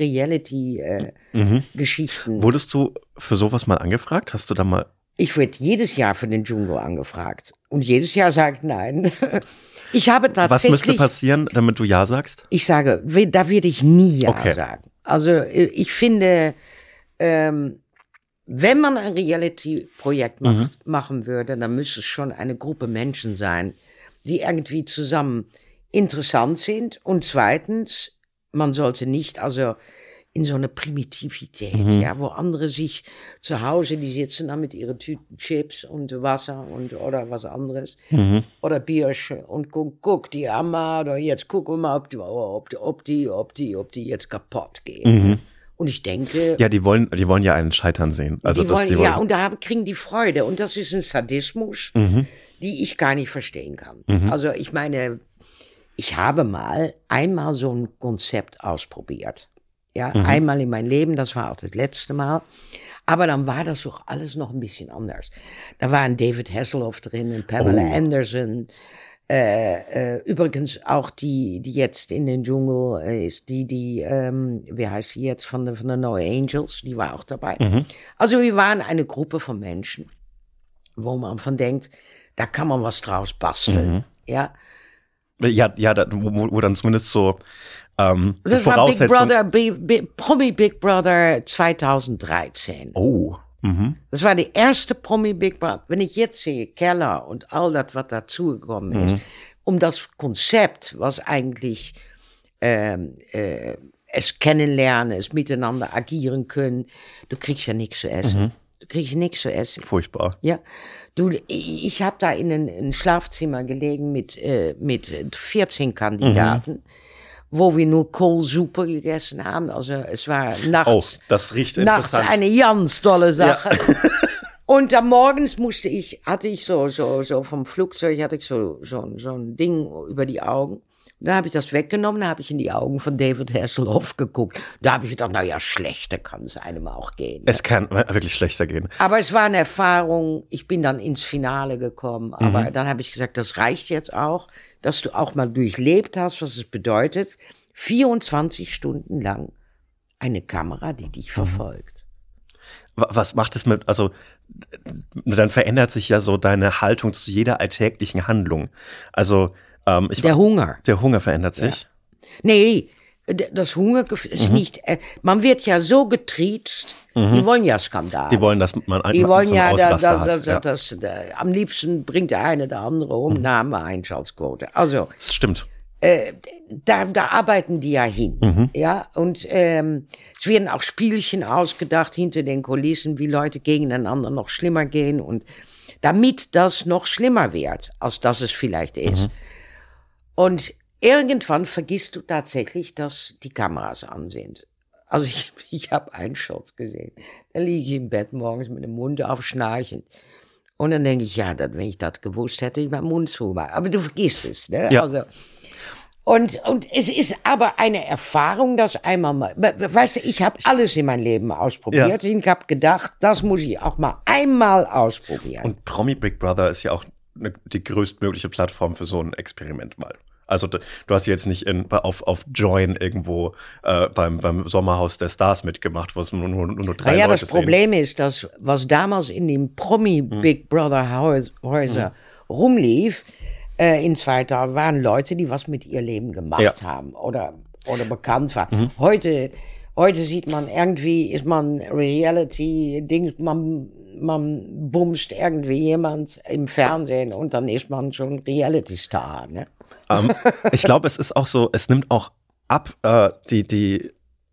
Reality-Geschichten. Äh, mhm. Wurdest du für sowas mal angefragt? Hast du da mal? Ich werde jedes Jahr für den Dschungel angefragt. Und jedes Jahr sagt nein. Ich habe tatsächlich. Was müsste passieren, damit du Ja sagst? Ich sage, da werde ich nie Ja okay. sagen. Also, ich finde, ähm, wenn man ein Reality-Projekt macht, mhm. machen würde, dann müsste es schon eine Gruppe Menschen sein, die irgendwie zusammen interessant sind. Und zweitens, man sollte nicht also in so eine Primitivität, mhm. ja, wo andere sich zu Hause, die sitzen da mit ihren Tüten Chips und Wasser und oder was anderes mhm. oder Bierchen und guck, guck die Amma, oder jetzt gucken wir mal, ob die, ob die, ob die, ob die, ob die jetzt kaputt gehen. Mhm. Und ich denke... Ja, die wollen, die wollen ja einen Scheitern sehen. Also, die dass wollen, die wollen, ja, und da kriegen die Freude. Und das ist ein Sadismus, mhm. die ich gar nicht verstehen kann. Mhm. Also ich meine, ich habe mal einmal so ein Konzept ausprobiert. Ja, mhm. einmal in meinem Leben, das war auch das letzte Mal. Aber dann war das doch alles noch ein bisschen anders. Da waren David Hasselhoff drin und Pamela oh. Anderson. Äh, äh, übrigens auch die, die jetzt in den Dschungel äh, ist, die, die, ähm, wie heißt sie jetzt, von der, von der No Angels, die war auch dabei. Mhm. Also wir waren eine Gruppe von Menschen, wo man von denkt, da kann man was draus basteln, mhm. ja. Ja, ja, da, wo, wo dann zumindest so, ähm, so das war Big Brother, Big, Big, Promi Big Brother zwanzig dreizehn. Oh, mhm. Das war die erste Promi Big Brother. Wenn ich jetzt sehe, Keller und all das, was dazugekommen ist, mhm. um das Konzept, was eigentlich ähm, äh, es kennenlernen, es miteinander agieren können, du kriegst ja nichts zu essen. Mhm. Du kriegst nichts zu essen. Furchtbar. Ja, du, ich, ich habe da in ein Schlafzimmer gelegen mit, äh, mit vierzehn Kandidaten. Mhm. Wo wir nur Kohlsuppe gegessen haben. Also es war nachts, oh, das riecht nachts interessant. Eine ganz tolle Sache. Ja. Und dann morgens musste ich, hatte ich so, so, so vom Flugzeug, hatte ich so, so, so ein Ding über die Augen. Dann habe ich das weggenommen, dann habe ich in die Augen von David Hasselhoff geguckt. Da habe ich gedacht, naja, schlechter kann es einem auch gehen. Es kann wirklich schlechter gehen. Aber es war eine Erfahrung, ich bin dann ins Finale gekommen. Aber mhm. dann habe ich gesagt, das reicht jetzt auch, dass du auch mal durchlebt hast, was es bedeutet, vierundzwanzig Stunden lang eine Kamera, die dich verfolgt. Was macht es mit, also dann verändert sich ja so deine Haltung zu jeder alltäglichen Handlung. Also Ähm, ich der Hunger. Der Hunger verändert sich? Ja. Nee, Das Hungergefühl ist mhm. nicht, äh, man wird ja so getriezt, mhm. die wollen ja Skandal. Die wollen, dass man Die wollen so ja, da, da, hat. das, ja. Das, das, da, am liebsten bringt der eine der andere um, mhm. Name, Einschaltquote. Also. Das stimmt. Äh, da, da arbeiten die ja hin, mhm. ja, und ähm, es werden auch Spielchen ausgedacht hinter den Kulissen, wie Leute gegeneinander noch schlimmer gehen und damit das noch schlimmer wird, als das es vielleicht ist. Mhm. Und irgendwann vergisst du tatsächlich, dass die Kameras an sind. Also ich, ich habe einen Shot gesehen, da liege ich im Bett morgens mit dem Mund aufschnarchend. Und dann denke ich, ja, dat, wenn ich das gewusst hätte, ich meinen Mund zumachen. Aber du vergisst es, ne? Ja. Also, Und, und es ist aber eine Erfahrung, dass einmal mal, weißt du, ich habe alles in meinem Leben ausprobiert. Ja. Ich habe gedacht, das muss ich auch mal einmal ausprobieren. Und Promi Big Brother ist ja auch eine, die größtmögliche Plattform für so ein Experiment mal. Also du hast jetzt nicht in, auf, auf Join irgendwo äh, beim, beim Sommerhaus der Stars mitgemacht, wo es nur, nur, nur drei naja, Leute das Problem sehen. Ist, dass was damals in den Promi Big Brother Häuser hm. rumlief, in zweitausend waren Leute, die was mit ihr Leben gemacht ja. haben oder, oder bekannt waren. Mhm. Heute, heute sieht man irgendwie, ist man Reality-Dings, man, man bumst irgendwie jemand im Fernsehen und dann ist man schon Reality-Star. Ne? Um, ich glaube, es ist auch so, es nimmt auch ab, äh, die, die,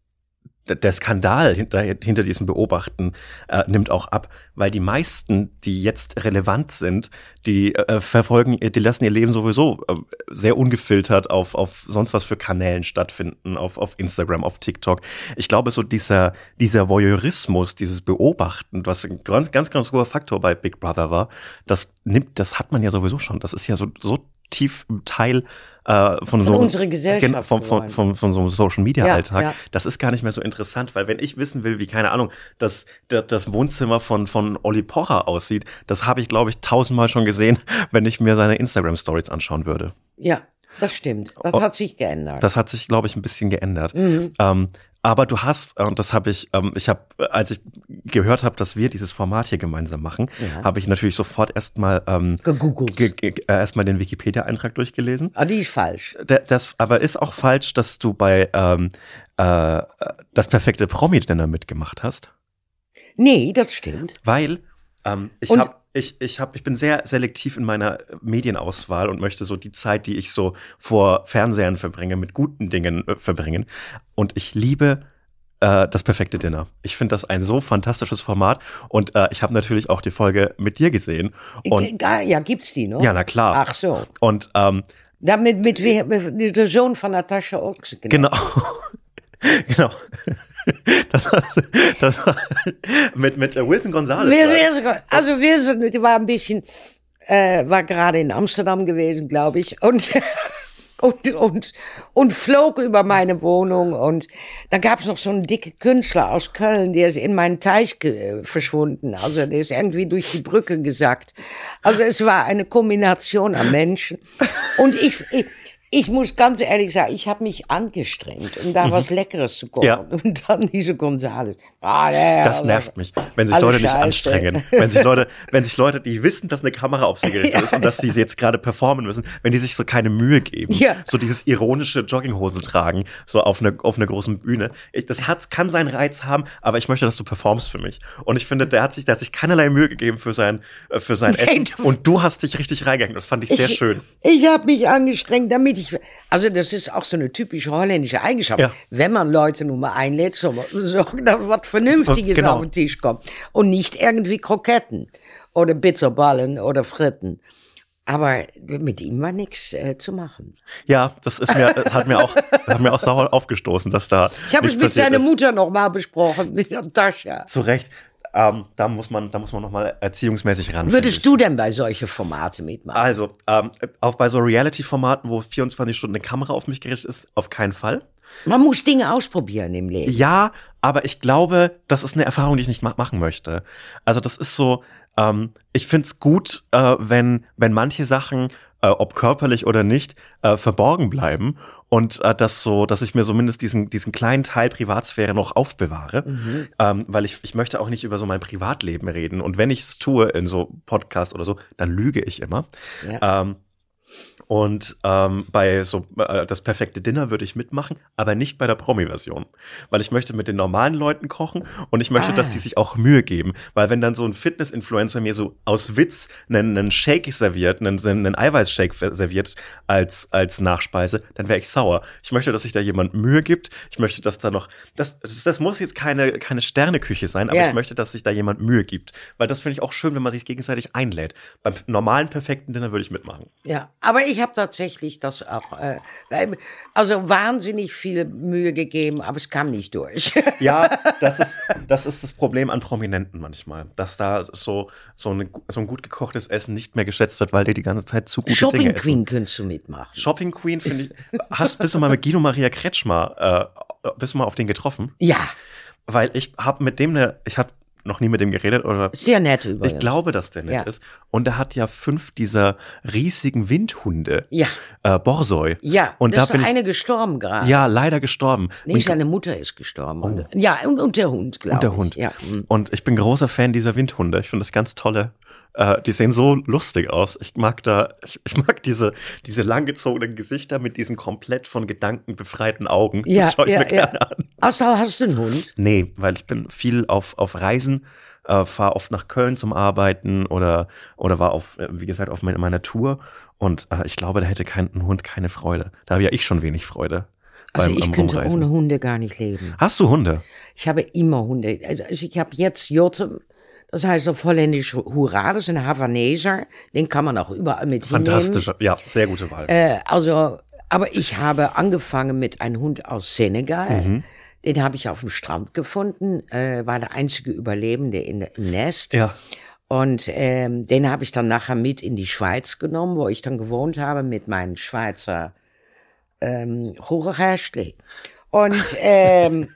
der Skandal hinter, hinter diesem Beobachten äh, nimmt auch ab, weil die meisten, die jetzt relevant sind, die äh, verfolgen, die lassen ihr Leben sowieso äh, sehr ungefiltert auf, auf sonst was für Kanälen stattfinden, auf, auf Instagram, auf TikTok. Ich glaube, so dieser, dieser Voyeurismus, dieses Beobachten, was ein ganz, ganz, ganz hoher Faktor bei Big Brother war, das nimmt, das hat man ja sowieso schon. Das ist ja so, so tief im Teil Äh, von, von so, unserer Gesellschaft. Von, von, von, von so einem Social-Media-Alltag. Ja, ja. Das ist gar nicht mehr so interessant, weil wenn ich wissen will, wie, keine Ahnung, das, das, das Wohnzimmer von, von Olli Pocher aussieht, das habe ich, glaube ich, tausendmal schon gesehen, wenn ich mir seine Instagram-Stories anschauen würde. Ja, das stimmt. Das hat sich geändert. Das hat sich, glaube ich, ein bisschen geändert. Mhm. Ähm, aber du hast, und das habe ich, ähm, ich habe, als ich gehört habe, dass wir dieses Format hier gemeinsam machen, ja. habe ich natürlich sofort erstmal ähm, gegoogelt, ge- ge- äh, erstmal den Wikipedia-Eintrag durchgelesen. Ah, die ist falsch. Der, das, aber ist auch falsch, dass du bei ähm, äh, das perfekte Promi-Dinner mitgemacht hast. Nee, das stimmt. Weil ähm, ich habe Ich, ich, hab, ich bin sehr selektiv in meiner Medienauswahl und möchte so die Zeit, die ich so vor Fernsehern verbringe, mit guten Dingen äh, verbringen. Und ich liebe äh, das perfekte Dinner. Ich finde das ein so fantastisches Format. Und äh, ich habe natürlich auch die Folge mit dir gesehen. Und, ja, gibt's die noch? Ja, na klar. Ach so. Und ähm, damit mit, mit, mit der Sohn von Natascha Ochs. Genau. Genau. Das war, das war mit, mit Wilson Gonzalez. Also Wilson, die war ein bisschen, äh, war gerade in Amsterdam gewesen, glaube ich, und, und, und, und flog über meine Wohnung. Und dann gab es noch so einen dicken Künstler aus Köln, der ist in meinen Teich ge- verschwunden. Also der ist irgendwie durch die Brücke gesackt. Also es war eine Kombination an Menschen. Und ich, ich Ich muss ganz ehrlich sagen, ich habe mich angestrengt, um da mhm. was Leckeres zu kochen. Ja. Und dann diese Gonzales. Ah, der, das nervt mich, wenn sich Leute nicht Scheiße. anstrengen. Wenn sich Leute, wenn sich Leute, die wissen, dass eine Kamera auf sie gerichtet ja. ist und dass sie jetzt gerade performen müssen, wenn die sich so keine Mühe geben. Ja. So dieses ironische Jogginghose tragen, so auf einer auf einer großen Bühne. Ich, das hat, kann seinen Reiz haben, aber ich möchte, dass du performst für mich. Und ich finde, der hat sich, der hat sich keinerlei Mühe gegeben für sein, für sein Nein, Essen. Du, und du hast dich richtig reingehängt. Das fand ich sehr ich, schön. Ich habe mich angestrengt, damit ich, also das ist auch so eine typische holländische Eigenschaft. Ja. Wenn man Leute nun mal einlädt, so, so dass was Vernünftiges genau. auf den Tisch kommt. Und nicht irgendwie Kroketten oder Bitterballen oder Fritten. Aber mit ihm war nichts äh, zu machen. Ja, das ist mir, das hat mir auch, hat mir auch sauer aufgestoßen, dass da Ich habe es mit seiner Mutter noch mal besprochen, mit Natascha. Zu Recht. Ähm, da muss man, da muss man noch mal erziehungsmäßig ran. Würdest du denn bei solchen Formaten mitmachen? Also, ähm, auch bei so Reality-Formaten, wo vierundzwanzig Stunden eine Kamera auf mich gerichtet ist, auf keinen Fall. Man muss Dinge ausprobieren im Leben. Ja, aber ich glaube, das ist eine Erfahrung, die ich nicht ma- machen möchte. Also das ist so, ähm, ich find's gut, äh, wenn, wenn manche Sachen, äh, ob körperlich oder nicht, äh, verborgen bleiben. Und äh, das so, dass ich mir zumindest diesen diesen kleinen Teil Privatsphäre noch aufbewahre, mhm. ähm, weil ich ich möchte auch nicht über so mein Privatleben reden. Und wenn ich es tue in so Podcast oder so, dann lüge ich immer. Ja. Ähm, Und ähm, bei so äh, das perfekte Dinner würde ich mitmachen, aber nicht bei der Promi-Version. Weil ich möchte mit den normalen Leuten kochen und ich möchte, Ah. dass die sich auch Mühe geben. Weil wenn dann so ein Fitness-Influencer mir so aus Witz einen, einen Shake serviert, einen, einen Eiweißshake serviert als, als Nachspeise, dann wäre ich sauer. Ich möchte, dass sich da jemand Mühe gibt. Ich möchte, dass da noch, das, das, das muss jetzt keine, keine Sterneküche sein, aber Ja. ich möchte, dass sich da jemand Mühe gibt. Weil das finde ich auch schön, wenn man sich gegenseitig einlädt. Beim normalen perfekten Dinner würde ich mitmachen. Ja, aber ich habe tatsächlich das auch, äh, also wahnsinnig viel Mühe gegeben, aber es kam nicht durch. Ja, das ist, das ist das Problem an Prominenten manchmal, dass da so, so, eine, so ein gut gekochtes Essen nicht mehr geschätzt wird, weil die die ganze Zeit zu gute Shopping Dinge Queen essen. könntest du mitmachen. Shopping Queen finde ich, hast, bist du mal mit Guido Maria Kretschmer, äh, bist du mal auf den getroffen? Ja, Weil ich habe mit dem eine, ich habe noch nie mit dem geredet oder sehr nett übrigens. ich glaube, dass der nett Ja. ist. Und er hat ja fünf dieser riesigen Windhunde. Ja. Äh, Borsoi. Ja, und da da ist doch bin ich, eine gestorben gerade. ja, leider gestorben. Nee, Und- seine Mutter ist gestorben. Und, ja, und, und der Hund, glaube Und der ich. Hund. Ja. mm. Und ich bin großer Fan dieser Windhunde. Ich finde das ganz tolle. Äh, die sehen so lustig aus. Ich mag da, ich, ich mag diese, diese langgezogenen Gesichter mit diesen komplett von Gedanken befreiten Augen. Ja, Das schau ich ja, mir ja. gerne an. Außer hast du einen Hund? Nee, weil ich bin viel auf, auf Reisen, äh, fahre oft nach Köln zum Arbeiten oder, oder war auf, äh, wie gesagt, auf meine, meiner Tour. Und äh, ich glaube, da hätte kein ein Hund keine Freude. Da habe ja ich schon wenig Freude. Also beim, ich am könnte Rumreisen. ohne Hunde gar nicht leben. Hast du Hunde? Ich habe immer Hunde. Also ich habe jetzt Jotem, das heißt auf Holländisch Hurra, das ist ein Havaneser. Den kann man auch überall mit Fantastisch. hinnehmen. Ja, sehr gute Wahl. Äh, also, aber ich habe angefangen mit einem Hund aus Senegal. Mhm. Den habe ich auf dem Strand gefunden, äh, war der einzige Überlebende in, im Nest. Ja. Und ähm, den habe ich dann nachher mit in die Schweiz genommen, wo ich dann gewohnt habe mit meinen Schweizer ähm, Hurrehäschli. Und, ähm,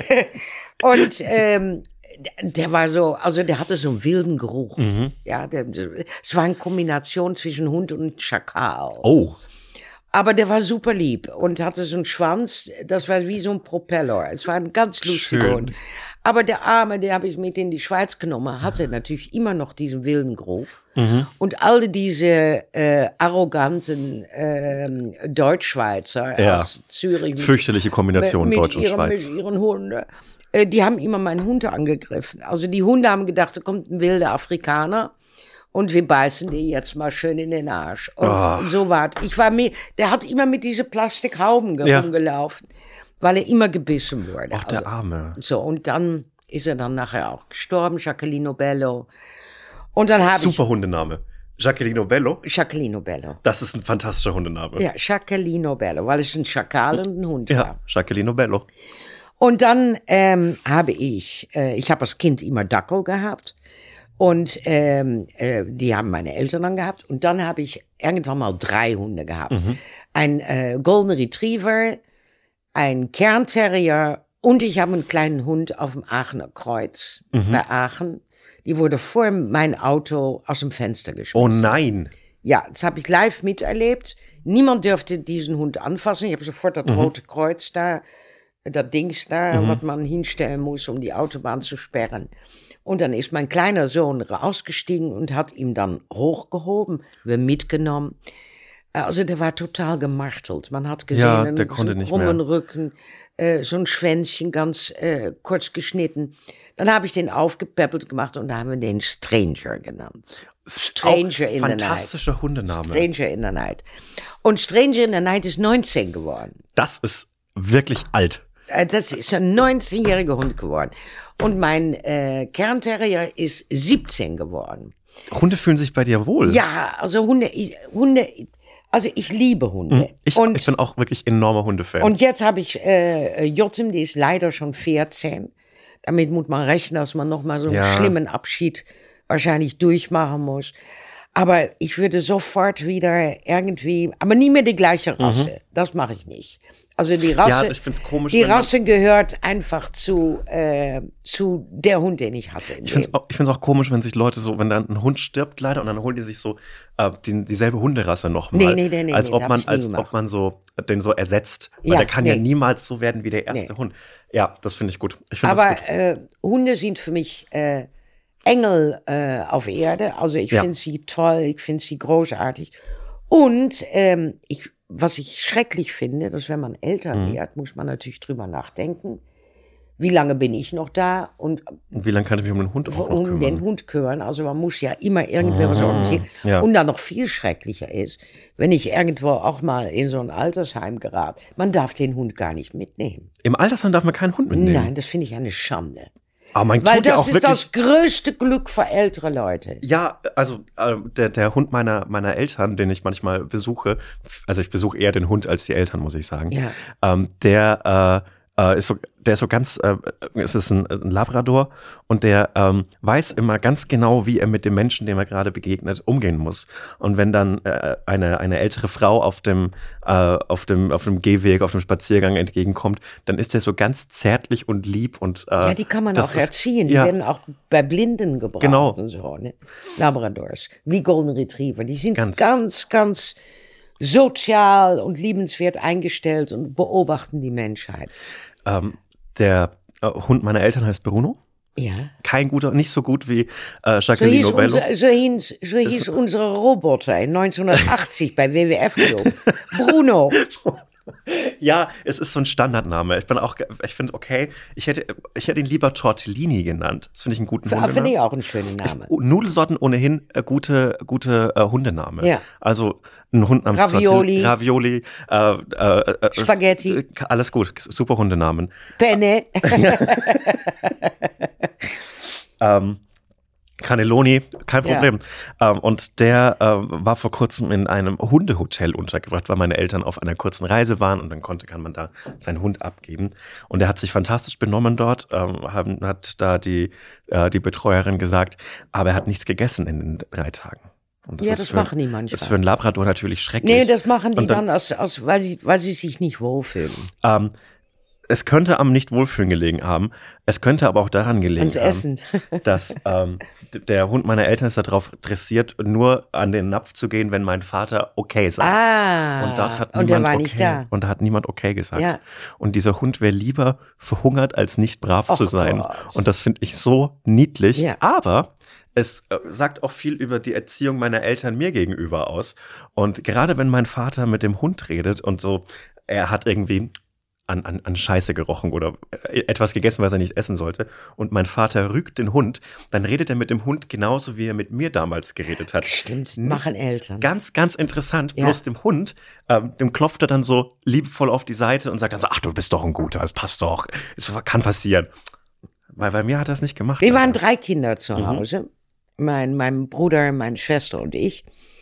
und ähm, der war so, also der hatte so einen wilden Geruch. Mhm. Ja, der, es war eine Kombination zwischen Hund und Schakal. Oh. Aber der war super lieb und hatte so einen Schwanz, das war wie so ein Propeller. Es war ein ganz lustiger Schön. Hund. Aber der Arme, den habe ich mit in die Schweiz genommen, hatte natürlich immer noch diesen wilden Geruch. Mhm. Und all diese äh, arroganten ähm, Deutschschweizer Ja. aus Zürich mit, Fürchterliche Kombination mit, Deutsch und ihren, Schweiz. mit ihren Hunden, äh, die haben immer meinen Hund angegriffen. Also die Hunde haben gedacht, da kommt ein wilder Afrikaner. Und wir beißen die jetzt mal schön in den Arsch. Und Oh. so war ich war mir, der hat immer mit diesen Plastikhauben Ja. rumgelaufen, weil er immer gebissen wurde. Ach, der Also, Arme. so, und dann ist er dann nachher auch gestorben, Jacqueline Bello. Und dann habe Super Hundename. Jacqueline Bello. ich Jacqueline Bello. Das ist ein fantastischer Hundename. Ja, Jacqueline Bello, weil es ein Schakal und ein Hund war. Ja, Jacqueline Bello. Und dann ähm, habe ich, äh, ich habe als Kind immer Dackel gehabt. Und ähm, äh, die haben meine Eltern dann gehabt. Und dann habe ich irgendwann mal drei Hunde gehabt. Mhm. Ein äh, Golden Retriever, ein Cairn-Terrier und ich habe einen kleinen Hund auf dem Aachener Kreuz Mhm. bei Aachen. Die wurde vor mein Auto aus dem Fenster Oh geschmissen. nein. Ja, das habe ich live miterlebt. Niemand dürfte diesen Hund anfassen. Ich habe sofort das Rote Kreuz da, das Dings da, was man hinstellen muss, um die Autobahn zu sperren. Und dann ist mein kleiner Sohn rausgestiegen und hat ihn dann hochgehoben, wir mitgenommen. Also der war total gemartelt. Man hat gesehen, Ja, einen- der so konnte einen nicht krummen mehr. Rücken, äh, so ein Schwänzchen ganz äh, kurz geschnitten. Dann habe ich den aufgepäppelt gemacht und da haben wir den Stranger genannt. Stranger Auch in the Night. fantastischer Hundename. Stranger in the Night. Und Stranger in the Night ist neunzehn geworden. Das ist wirklich alt. Äh, Das ist ein neunzehnjähriger Hund geworden. Und mein äh, Cairn-Terrier ist siebzehn geworden. Hunde fühlen sich bei dir wohl. Ja, also Hunde, ich, Hunde, also ich liebe Hunde. Ich, und, ich bin auch wirklich enormer Hundefan. und jetzt habe ich äh, Jotem, die ist leider schon vierzehn. Damit muss man rechnen, dass man noch mal so einen Ja. schlimmen Abschied wahrscheinlich durchmachen muss. Aber ich würde sofort wieder irgendwie, aber nie mehr die gleiche Rasse. Das mache ich nicht. Also die Rasse, ja, ich find's komisch, die wenn man- Rasse gehört einfach zu äh, zu der Hund, den ich hatte. im Ich finde es Leben. auch, ich find's auch komisch, wenn sich Leute so, wenn dann ein Hund stirbt leider und dann holen die sich so äh, die, dieselbe Hunderasse nochmal. Nee, nee, nee, nee, als nee, ob hab man, ich nie als gemacht. ob man so den so ersetzt. Weil Ja, der kann ja nee. niemals so werden wie der erste Nee. Hund. Ja, das finde ich gut. Ich finde das Aber gut. äh, Hunde sind für mich äh, Engel äh, auf Erde. Also ich Ja. finde sie toll, ich finde sie großartig. Und ähm, ich, was ich schrecklich finde, dass wenn man älter Mhm. wird, muss man natürlich drüber nachdenken, wie lange bin ich noch da und Und wie lange kann ich mich um den Hund auch noch um kümmern? den Hund kümmern. Also man muss ja immer irgendwer was organisieren. Ja. Und dann noch viel schrecklicher ist, wenn ich irgendwo auch mal in so ein Altersheim gerate, man darf den Hund gar nicht mitnehmen. Im Altersheim darf man keinen Hund mitnehmen. Nein, das finde ich eine Schande. Aber man Weil tut ja das auch ist wirklich. das größte Glück für ältere Leute. Ja, also äh, der, der Hund meiner, meiner Eltern, den ich manchmal besuche, also ich besuche eher den Hund als die Eltern, muss ich sagen. Ja. Ähm, der äh, äh, ist so, der ist so ganz, äh, es ist ein, ein Labrador und der ähm, weiß immer ganz genau, wie er mit dem Menschen, dem er gerade begegnet, umgehen muss. Und wenn dann äh, eine eine ältere Frau auf dem äh, auf dem auf dem Gehweg, auf dem Spaziergang entgegenkommt, dann ist er so ganz zärtlich und lieb und äh, Ja, die kann man das auch ist- erziehen. Die ja. werden auch bei Blinden gebraucht Genau. und so. Ne? Labradors, wie Golden Retriever. Die sind Ganz- ganz, ganz, sozial und liebenswert eingestellt und beobachten die Menschheit. Ähm, der äh, Hund meiner Eltern heißt Bruno. Ja. Kein guter, nicht so gut wie äh, So Jacqueline hieß, Novello. unser, so hieß, so hieß unsere Roboter in neunzehnhundertachtzig bei W W F Club. Bruno. Ja, es ist so ein Standardname. Ich bin auch, ge- ich finde, okay, ich hätte, ich hätte ihn lieber Tortellini genannt. Das finde ich einen guten Ah, Finde Hundenamen. ich auch einen schönen Namen. Oh, Nudelsorten ohnehin äh, gute, gute äh, Hundename. Ja. Also ein Hund namens Ravioli. Tortell- Ravioli, äh, äh, äh, Spaghetti. äh, alles gut, super Hundenamen. Penne. Ähm, Cannelloni, kein Ja. Problem. Ähm, und der äh, war vor kurzem in einem Hundehotel untergebracht, weil meine Eltern auf einer kurzen Reise waren und dann konnte, kann man da seinen Hund abgeben. Und er hat sich fantastisch benommen dort, ähm, haben, hat da die, äh, die Betreuerin gesagt, aber er hat nichts gegessen in den drei Tagen. Und Ja, ist das für, machen die manchmal. Das ist für einen Labrador natürlich schrecklich. Nee, das machen die Und dann, aus, aus, weil, sie, weil sie sich nicht wohlfühlen. Ähm, es könnte am Nicht-Wohlfühlen gelegen haben. Es könnte aber auch daran gelegen Ans haben, Essen. dass ähm, d- der Hund meiner Eltern ist darauf dressiert, nur an den Napf zu gehen, wenn mein Vater okay sagt. Ah, Und dort hat und der niemand war okay, nicht da. Und da hat niemand okay gesagt. Ja. Und dieser Hund wäre lieber verhungert, als nicht brav Och zu sein. Gott. Und das finde ich so niedlich. Ja. Aber es äh, sagt auch viel über die Erziehung meiner Eltern mir gegenüber aus. Und gerade wenn mein Vater mit dem Hund redet und so, er hat irgendwie an, an, an Scheiße gerochen oder äh, etwas gegessen, was er nicht essen sollte. Und mein Vater rügt den Hund, dann redet er mit dem Hund genauso, wie er mit mir damals geredet hat. Stimmt, Nicht- machen Eltern. Ganz, ganz interessant. Ja. Bloß dem Hund, ähm, dem klopft er dann so liebevoll auf die Seite und sagt dann so, ach, du bist doch ein Guter, es passt doch, es kann passieren. Weil bei mir hat er es nicht gemacht. Wir waren leider. drei Kinder zu Mhm. Hause. Mein, mein Bruder, meine Schwester und ich.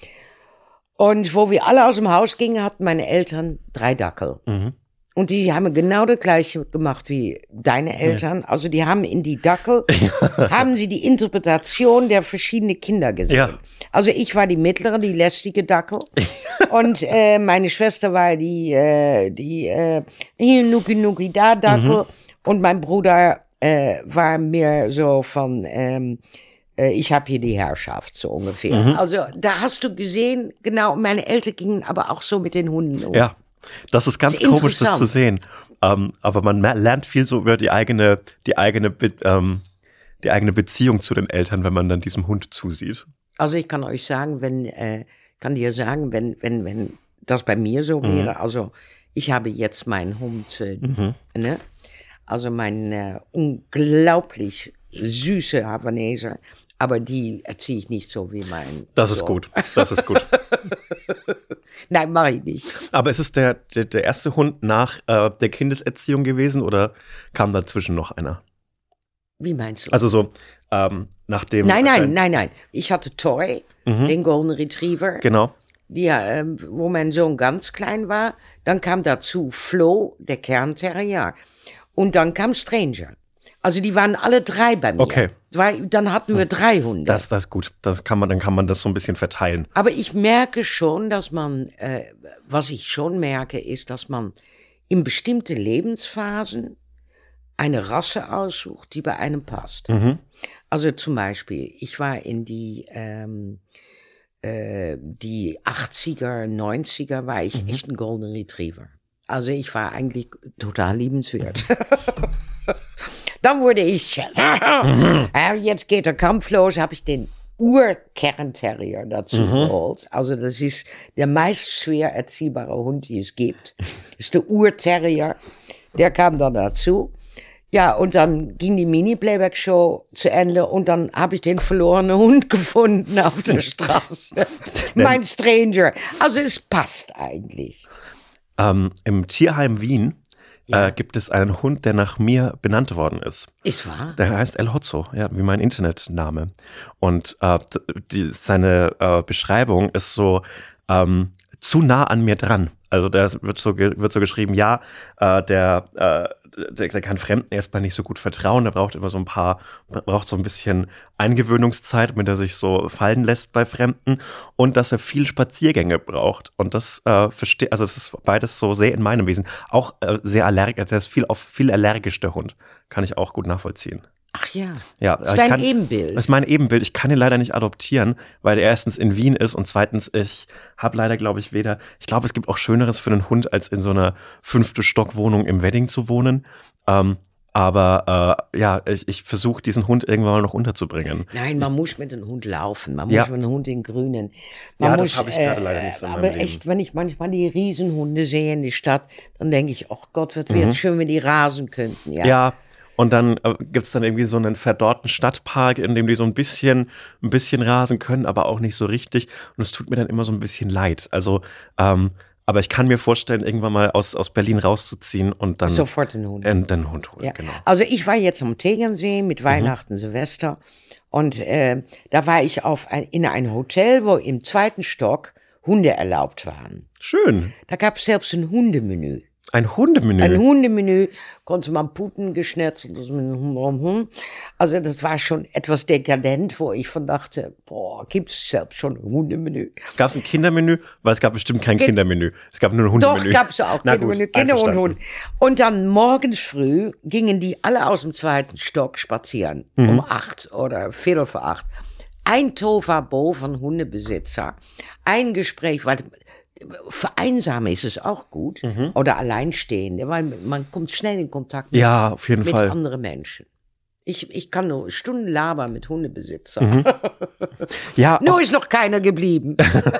Und wo wir alle aus dem Haus gingen, hatten meine Eltern drei Dackel. Mhm. Und die haben genau das gleiche gemacht wie deine Eltern. Also die haben in die Dackel, haben sie die Interpretation der verschiedenen Kinder gesehen. Ja. Also ich war die mittlere, die lästige Dackel. Und äh, meine Schwester war die, äh, die äh, hier Nuki Nuki da Dackel. Und mein Bruder äh, war mehr so von, ähm, äh, ich habe hier die Herrschaft, so ungefähr. Also da hast du gesehen, genau, meine Eltern gingen aber auch so mit den Hunden um. Ja, das ist ganz Das ist komisch, das interessant. zu sehen. Ähm, aber man mer- lernt viel so über die eigene, die eigene, Be ähm, die eigene Beziehung zu den Eltern, wenn man dann diesem Hund zusieht. Also ich kann euch sagen, wenn, äh, kann dir sagen, wenn, wenn, wenn das bei mir so wäre, also ich habe jetzt meinen Hund, äh, ne? Also mein äh, unglaublich süße Havaneser, aber die erziehe ich nicht so wie mein. Das ist Sohn. gut, das ist gut. Nein, mache ich nicht. Aber ist es der, der, der erste Hund nach äh, der Kindeserziehung gewesen oder kam dazwischen noch einer? Wie meinst du? Also so, ähm, nach dem... nein, nein, dein- nein, nein. Ich hatte Toy, den Golden Retriever. Genau. Die, äh, wo mein Sohn ganz klein war. Dann kam dazu Flo, der Kernterrier. Und dann kam Stranger. Also die waren alle drei bei mir. Okay. Weil, dann hatten wir drei Hunde. Das, das ist gut. Das kann man, dann kann man das so ein bisschen verteilen. Aber ich merke schon, dass man, äh, was ich schon merke, ist, dass man in bestimmte Lebensphasen eine Rasse aussucht, die bei einem passt. Mhm. Also zum Beispiel, ich war in die, ähm, äh, die achtziger, neunziger war ich echt ein Golden Retriever. Also ich war eigentlich total liebenswert. Dann wurde ich, äh, jetzt geht der Kampf los, habe ich den Ur-Cairn-Terrier dazu mhm. geholt. Also das ist der meist schwer erziehbare Hund, die es gibt. Das ist der Ur-Terrier. Der kam dann dazu. Ja, und dann ging die Mini-Playback-Show zu Ende und dann habe ich den verlorenen Hund gefunden auf der Straße. Mein Stranger. Also es passt eigentlich. Ähm, Im Tierheim Wien ja. äh, gibt es einen Hund, der nach mir benannt worden ist. Ist wahr? Der heißt El Hotzo, ja, wie mein Internetname. Und äh, die, seine äh, Beschreibung ist so ähm, zu nah an mir dran. Also da wird so, wird so geschrieben, ja, äh, der, äh, der, der kann Fremden erstmal nicht so gut vertrauen, der braucht immer so ein paar, braucht so ein bisschen Eingewöhnungszeit, damit er sich so fallen lässt bei Fremden und dass er viel Spaziergänge braucht. Und das äh, verstehe, also das ist beides so sehr in meinem Wesen. Auch äh, sehr allergisch, der ist viel auf viel allergisch, der Hund. Kann ich auch gut nachvollziehen. Ach ja, ja das ist dein kann, Ebenbild. Das ist mein Ebenbild. Ich kann ihn leider nicht adoptieren, weil er erstens in Wien ist und zweitens, ich habe leider, glaube ich, weder, ich glaube, es gibt auch Schöneres für einen Hund, als in so einer fünfte Stockwohnung im Wedding zu wohnen. Ähm, aber äh, ja, ich, ich versuche, diesen Hund irgendwann mal noch unterzubringen. Nein, man ich, muss mit dem Hund laufen, man ja. muss mit dem Hund in Grünen. Man ja, muss, das habe ich gerade äh, leider nicht so in meinem Aber Leben. echt, wenn ich manchmal die Riesenhunde sehe in die Stadt, dann denke ich, oh Gott, was wäre mhm. schön, wenn die rasen könnten. Ja, ja. Und dann äh, gibt's dann irgendwie so einen verdorrten Stadtpark, in dem die so ein bisschen, ein bisschen rasen können, aber auch nicht so richtig. Und es tut mir dann immer so ein bisschen leid. Also, ähm, aber ich kann mir vorstellen, irgendwann mal aus, aus Berlin rauszuziehen und dann sofort den Hund, äh, den Hund holen. Ja. Genau. Also ich war jetzt am Tegernsee mit Weihnachten, mhm. Silvester und äh, da war ich auf ein, in ein Hotel, wo im zweiten Stock Hunde erlaubt waren. Schön. Da gab's selbst ein Hundemenü. Ein Hundemenü? Ein Hundemenü, konnte man Puten geschnetzelt. Also das war schon etwas dekadent, wo ich von dachte, boah, gibt's selbst schon ein Hundemenü. Gab es ein Kindermenü? Weil es gab bestimmt kein Ge- Kindermenü. Es gab nur ein Hundemenü. Doch, gab's auch Na Kindermenü, gut, Kinder und Hund. Und dann morgens früh gingen die alle aus dem zweiten Stock spazieren. Mhm. Um acht oder viertel vor acht. Ein Tovabo von Hundebesitzer. Ein Gespräch, weil für Einsame ist es auch gut. Mhm. Oder Alleinstehende, weil man kommt schnell in Kontakt mit, ja, auf jeden mit Fall. anderen Menschen. Ich, ich kann nur Stunden labern mit Hundebesitzern. Mhm. Ja, nur ist noch keiner geblieben.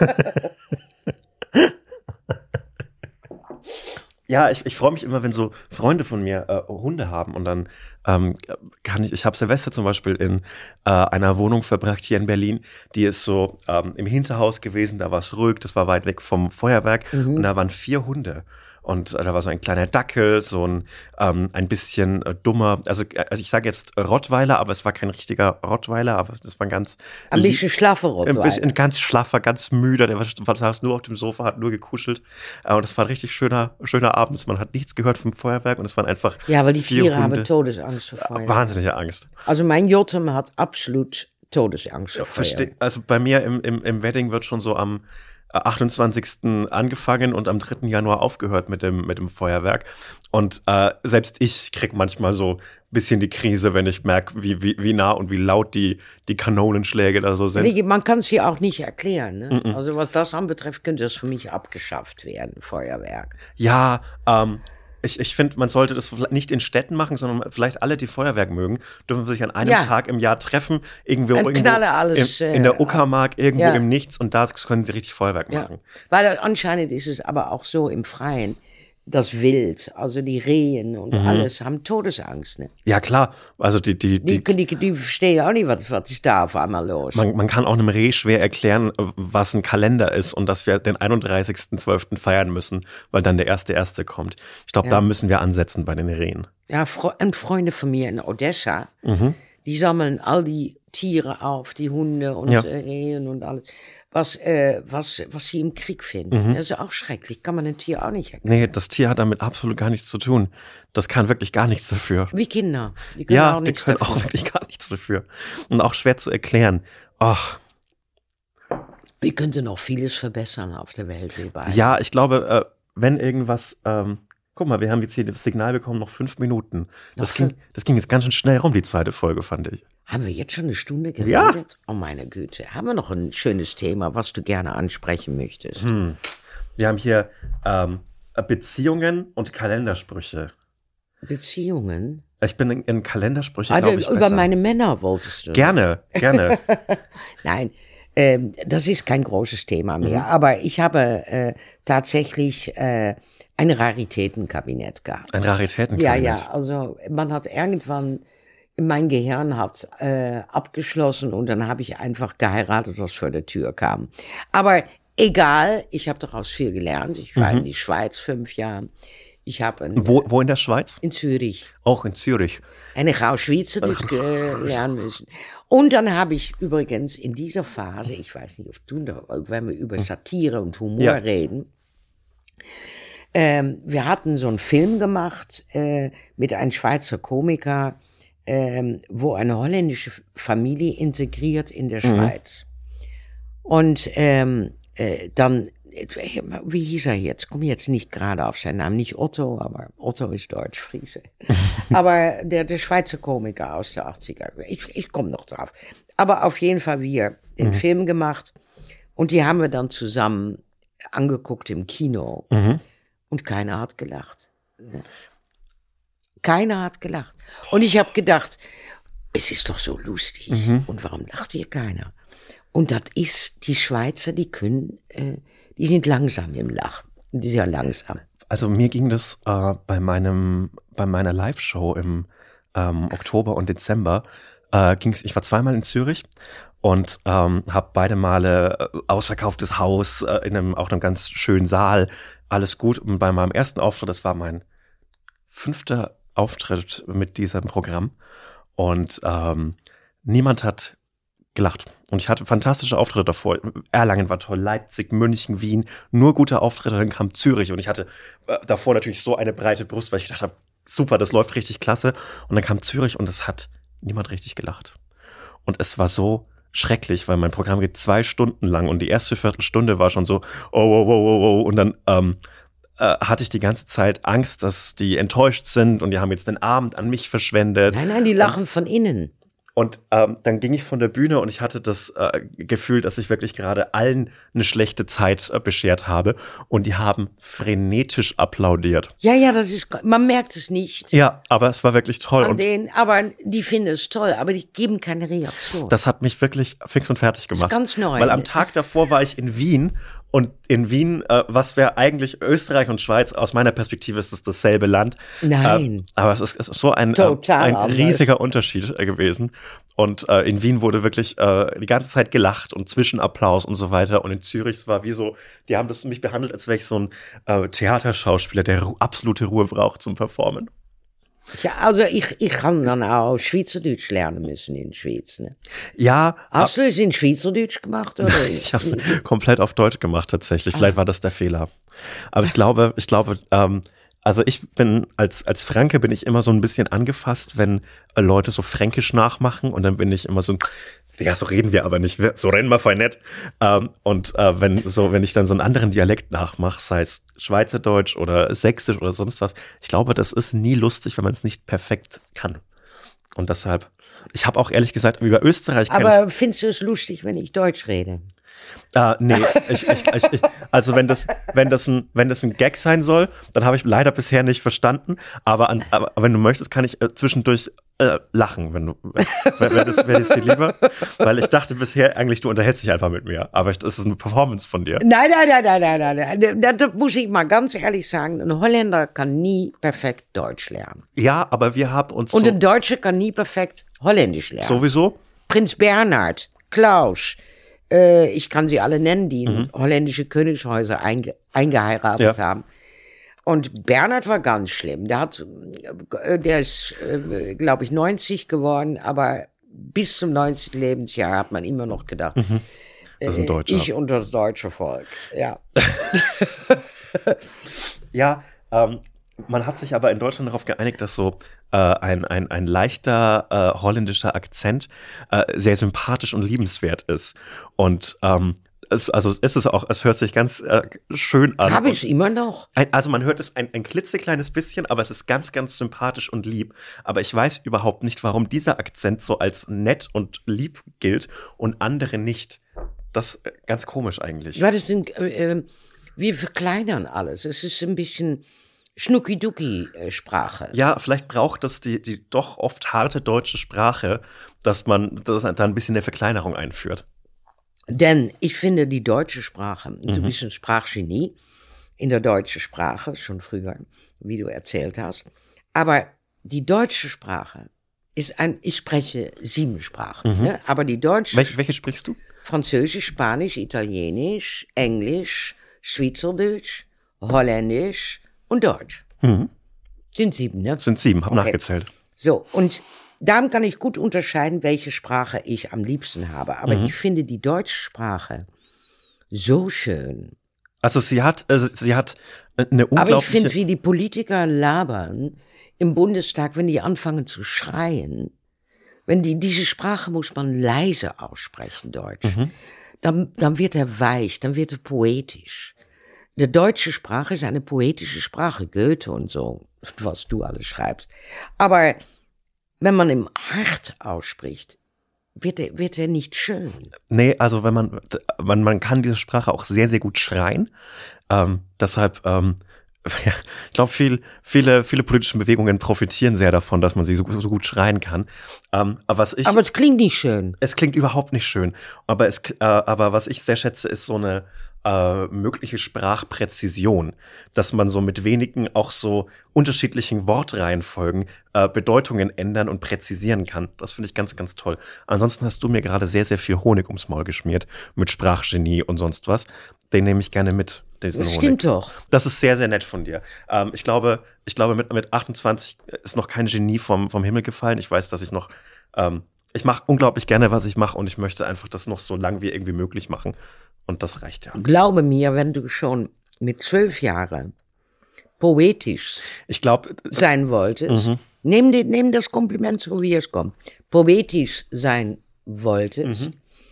Ja, ich, ich freue mich immer, wenn so Freunde von mir äh, Hunde haben und dann ähm, kann ich, ich habe Silvester zum Beispiel in äh, einer Wohnung verbracht hier in Berlin, die ist so ähm, im Hinterhaus gewesen, da war es ruhig, das war weit weg vom Feuerwerk mhm. und da waren vier Hunde. Und äh, da war so ein kleiner Dackel, so ein ähm, ein bisschen äh, dummer, also, also ich sage jetzt Rottweiler, aber es war kein richtiger Rottweiler, aber das war ein ganz ein bisschen schlaffer Rottweiler. Ein bisschen ein ganz schlaffer, ganz müder, der war, war saß nur auf dem Sofa, hat nur gekuschelt. Äh, und es war ein richtig schöner schöner Abend. Man hat nichts gehört vom Feuerwerk und es waren einfach ja, weil die vier Tiere Hunde. haben Todesangst vor Feuerwerk. Wahnsinnige Angst. Also mein Jotem hat absolut Todesangst vor Feuerwerk. Ja, also bei mir im im im Wedding wird schon so am achtundzwanzigsten angefangen und am dritten Januar aufgehört mit dem mit dem Feuerwerk. Und äh, selbst ich krieg manchmal so ein bisschen die Krise, wenn ich merke, wie, wie, wie nah und wie laut die, die Kanonenschläge da so sind. Man kann es hier auch nicht erklären. Ne? Mm-mm. Also was das anbetrifft, könnte es für mich abgeschafft werden, Feuerwerk. Ja, ähm, Ich, ich finde, man sollte das nicht in Städten machen, sondern vielleicht alle, die Feuerwerk mögen, dürfen sich an einem ja. Tag im Jahr treffen, irgendwo, irgendwo alles, in, in der Uckermark, irgendwo ja. im Nichts und da können sie richtig Feuerwerk ja. machen. Weil anscheinend ist es aber auch so im Freien, das Wild, also die Rehen und mhm. alles haben Todesangst. Ne? Ja, klar. Also die, die, die, die, die, die verstehen auch nicht, was, was ist da auf einmal los. Man, man kann auch einem Reh schwer erklären, was ein Kalender ist und dass wir den einunddreißigsten zwölften feiern müssen, weil dann der erste erste kommt. Ich glaube, ja. da müssen wir ansetzen bei den Rehen. Ja, Fre- und Freunde von mir in Odessa, mhm. die sammeln all die Tiere auf, die Hunde und ja. äh, Rehen und alles. Was, äh, was, was sie im Krieg finden. Mhm. Das ist auch schrecklich. Kann man ein Tier auch nicht erklären. Nee, das Tier hat damit absolut gar nichts zu tun. Das kann wirklich gar nichts dafür. Wie Kinder. Die können ja, auch die nichts können dafür. auch wirklich gar nichts dafür. Und auch schwer zu erklären. Ach. Wir könnten noch vieles verbessern auf der Welt, wie bei. Ja, ich glaube, äh, wenn irgendwas, ähm, guck mal, wir haben jetzt hier das Signal bekommen, noch fünf Minuten. Das ging, das ging jetzt ganz schön schnell rum, die zweite Folge, fand ich. Haben wir jetzt schon eine Stunde geredet? Ja. Oh meine Güte. Haben wir noch ein schönes Thema, was du gerne ansprechen möchtest? Hm. Wir haben hier ähm, Beziehungen und Kalendersprüche. Beziehungen? Ich bin in, in Kalendersprüche, Also, glaube ich, über besser. meine Männer wolltest du. Gerne, gerne. Nein, ähm, das ist kein großes Thema mehr. Mhm. Aber ich habe äh, tatsächlich äh, ein Raritätenkabinett gehabt. Ein Raritätenkabinett? Ja, ja. Also man hat irgendwann, mein Gehirn hat äh, abgeschlossen und dann habe ich einfach geheiratet, was vor der Tür kam. Aber egal, ich habe daraus viel gelernt. Ich war mhm. in die Schweiz fünf Jahre. Ich habe wo, wo in der Schweiz? In Zürich. Auch in Zürich. Eine Frau Schweizerdeutsch lernen müssen. Und dann habe ich übrigens in dieser Phase, ich weiß nicht, ob du, wenn wir über Satire und Humor ja. reden, ähm, wir hatten so einen Film gemacht äh, mit einem Schweizer Komiker, ähm, wo eine holländische Familie integriert in der Schweiz. Mhm. Und ähm, äh, dann, wie hieß er jetzt? Komme jetzt nicht gerade auf seinen Namen, nicht Otto, aber Otto ist Deutsch, Friese. Aber der, der Schweizer Komiker aus der achtziger, ich, ich komme noch drauf. Aber auf jeden Fall wir den mhm. Film gemacht und die haben wir dann zusammen angeguckt im Kino mhm. und keiner hat gelacht. Keiner hat gelacht. Und ich habe gedacht, es ist doch so lustig. Mhm. Und warum lacht hier keiner? Und das ist, die Schweizer, die können, äh, die sind langsam im Lachen. Die sind ja langsam. Also mir ging das äh, bei meinem, bei meiner Live-Show im ähm, Oktober und Dezember, äh, ging's, ich war zweimal in Zürich und ähm, habe beide Male äh, ausverkauftes Haus, äh, in einem, auch einem ganz schönen Saal, alles gut. Und bei meinem ersten Auftritt, das war mein fünfter Auftritt mit diesem Programm und ähm, niemand hat gelacht. Und ich hatte fantastische Auftritte davor. Erlangen war toll, Leipzig, München, Wien, nur gute Auftritte. Dann kam Zürich und ich hatte äh, davor natürlich so eine breite Brust, weil ich gedacht habe, super, das läuft richtig klasse. Und dann kam Zürich und es hat niemand richtig gelacht. Und es war so schrecklich, weil mein Programm geht zwei Stunden lang und die erste Viertelstunde war schon so, oh, oh, oh, oh, oh. Und dann ähm, äh, hatte ich die ganze Zeit Angst, dass die enttäuscht sind und die haben jetzt den Abend an mich verschwendet. Nein, nein, die lachen und, von innen. Und ähm, dann ging ich von der Bühne und ich hatte das äh, Gefühl, dass ich wirklich gerade allen eine schlechte Zeit äh, beschert habe. Und die haben frenetisch applaudiert. Ja, ja, das ist, man merkt es nicht. Ja, aber es war wirklich toll. An und denen, aber die finden es toll, aber die geben keine Reaktion. Das hat mich wirklich fix und fertig gemacht. Das ist ganz neu. Weil am Tag davor war ich in Wien. Und in Wien, äh, was wäre eigentlich Österreich und Schweiz, aus meiner Perspektive ist es dasselbe Land. Nein. Äh, aber es ist, es ist so ein, äh, ein riesiger Unterschied äh, gewesen. Und äh, in Wien wurde wirklich äh, die ganze Zeit gelacht und Zwischenapplaus und so weiter. Und in Zürich, es war wie so, die haben das mich behandelt, als wäre ich so ein äh, Theaterschauspieler, der ru- absolute Ruhe braucht zum Performen. Ja, also ich, ich habe dann auch Schweizerdeutsch lernen müssen in der Schweiz. Ne? Ja. Hast du es in Schweizerdeutsch gemacht? Oder? Ich habe es komplett auf Deutsch gemacht tatsächlich. Ah. Vielleicht war das der Fehler. Aber ich glaube, ich glaube, ähm, also ich bin als als Franke bin ich immer so ein bisschen angefasst, wenn äh, Leute so Fränkisch nachmachen und dann bin ich immer so, ja, so reden wir aber nicht, so reden wir voll nett. Ähm, und äh, wenn so, wenn ich dann so einen anderen Dialekt nachmache, sei es Schweizerdeutsch oder Sächsisch oder sonst was, ich glaube, das ist nie lustig, wenn man es nicht perfekt kann. Und deshalb, ich habe auch ehrlich gesagt über Österreich. Aber findest du es lustig, wenn ich Deutsch rede? Ah, nee, ich, ich, ich, ich, also wenn das, wenn das ein, wenn das ein Gag sein soll, dann habe ich leider bisher nicht verstanden. Aber, an, aber wenn du möchtest, kann ich äh, zwischendurch äh, lachen, wenn du, wenn, wenn das wäre es dir lieber, weil ich dachte bisher eigentlich, du unterhältst dich einfach mit mir. Aber das ist eine Performance von dir. Nein, nein, nein, nein, nein, nein, nein. Das muss ich mal ganz ehrlich sagen. Ein Holländer kann nie perfekt Deutsch lernen. Ja, aber wir haben uns und so ein Deutscher kann nie perfekt Holländisch lernen. Sowieso. Prinz Bernhard, Klaus. Äh, ich kann sie alle nennen, die in mhm. holländische Königshäuser einge- eingeheiratet ja. haben. Und Bernhard war ganz schlimm. Der hat, äh, der ist, äh, glaube ich, neunzig geworden, aber bis zum neunzigsten Lebensjahr hat man immer noch gedacht, mhm. das ist ein Deutscher. Äh, ich und das deutsche Volk. Ja. ja, ähm, man hat sich aber in Deutschland darauf geeinigt, dass so äh, ein, ein, ein leichter äh, holländischer Akzent äh, sehr sympathisch und liebenswert ist. Und ähm, es, also ist es auch, es hört sich ganz äh, schön an. Habe ich immer noch. Ein, also man hört es ein, ein klitzekleines bisschen, aber es ist ganz, ganz sympathisch und lieb. Aber ich weiß überhaupt nicht, warum dieser Akzent so als nett und lieb gilt und andere nicht. Das ist ganz komisch eigentlich. Ja, das sind, äh, wir verkleinern alles. Es ist ein bisschen Schnuckiducki-Sprache. Ja, vielleicht braucht das die, die doch oft harte deutsche Sprache, dass man dass da ein bisschen der Verkleinerung einführt. Denn ich finde die deutsche Sprache, Mhm. du bist ein Sprachgenie in der deutschen Sprache, schon früher, wie du erzählt hast. Aber die deutsche Sprache ist ein, ich spreche sieben Sprachen, Mhm. ne? Aber die deutsche, Welche, welche sprichst du? Französisch, Spanisch, Italienisch, Englisch, Schweizerdeutsch, Holländisch und Deutsch. Mhm. Sind sieben, ne? Das sind sieben, hab Okay. nachgezählt. So, und darum kann ich gut unterscheiden, welche Sprache ich am liebsten habe. Aber Mhm. ich finde die deutsche Sprache so schön. Also sie hat, also sie hat eine Aber ich unglaubliche... finde, wie die Politiker labern im Bundestag, wenn die anfangen zu schreien, wenn die, diese Sprache muss man leise aussprechen, Deutsch. Mhm. Dann, dann wird er weich, dann wird er poetisch. Die deutsche Sprache ist eine poetische Sprache, Goethe und so, was du alles schreibst. Aber wenn man im Hart ausspricht, wird er, wird er nicht schön. Nee, also wenn man, man, man kann diese Sprache auch sehr, sehr gut schreien. Ähm, deshalb, ähm, ja, ich glaube, viel, viele, viele politische Bewegungen profitieren sehr davon, dass man sie so, so gut schreien kann. Ähm, aber was ich, Aber es klingt nicht schön. es klingt überhaupt nicht schön. Aber es, äh, aber was ich sehr schätze, ist so eine äh, mögliche Sprachpräzision, dass man so mit wenigen auch so unterschiedlichen Wortreihenfolgen äh, Bedeutungen ändern und präzisieren kann. Das finde ich ganz, ganz toll. Ansonsten hast du mir gerade sehr, sehr viel Honig ums Maul geschmiert mit Sprachgenie und sonst was. Den nehme ich gerne mit, diesen Das Honig. stimmt doch. Das ist sehr, sehr nett von dir. Ähm, ich glaube, ich glaube, mit, mit achtundzwanzig ist noch kein Genie vom, vom Himmel gefallen. Ich weiß, dass ich noch, ähm, ich mache unglaublich gerne, was ich mache und ich möchte einfach das noch so lang wie irgendwie möglich machen. Und das reicht ja. Glaube mir, wenn du schon mit zwölf Jahren poetisch Ich glaube, sein wolltest, Mhm. nimm, die, nimm das Kompliment so, wie es kommt, poetisch sein wolltest, Mhm.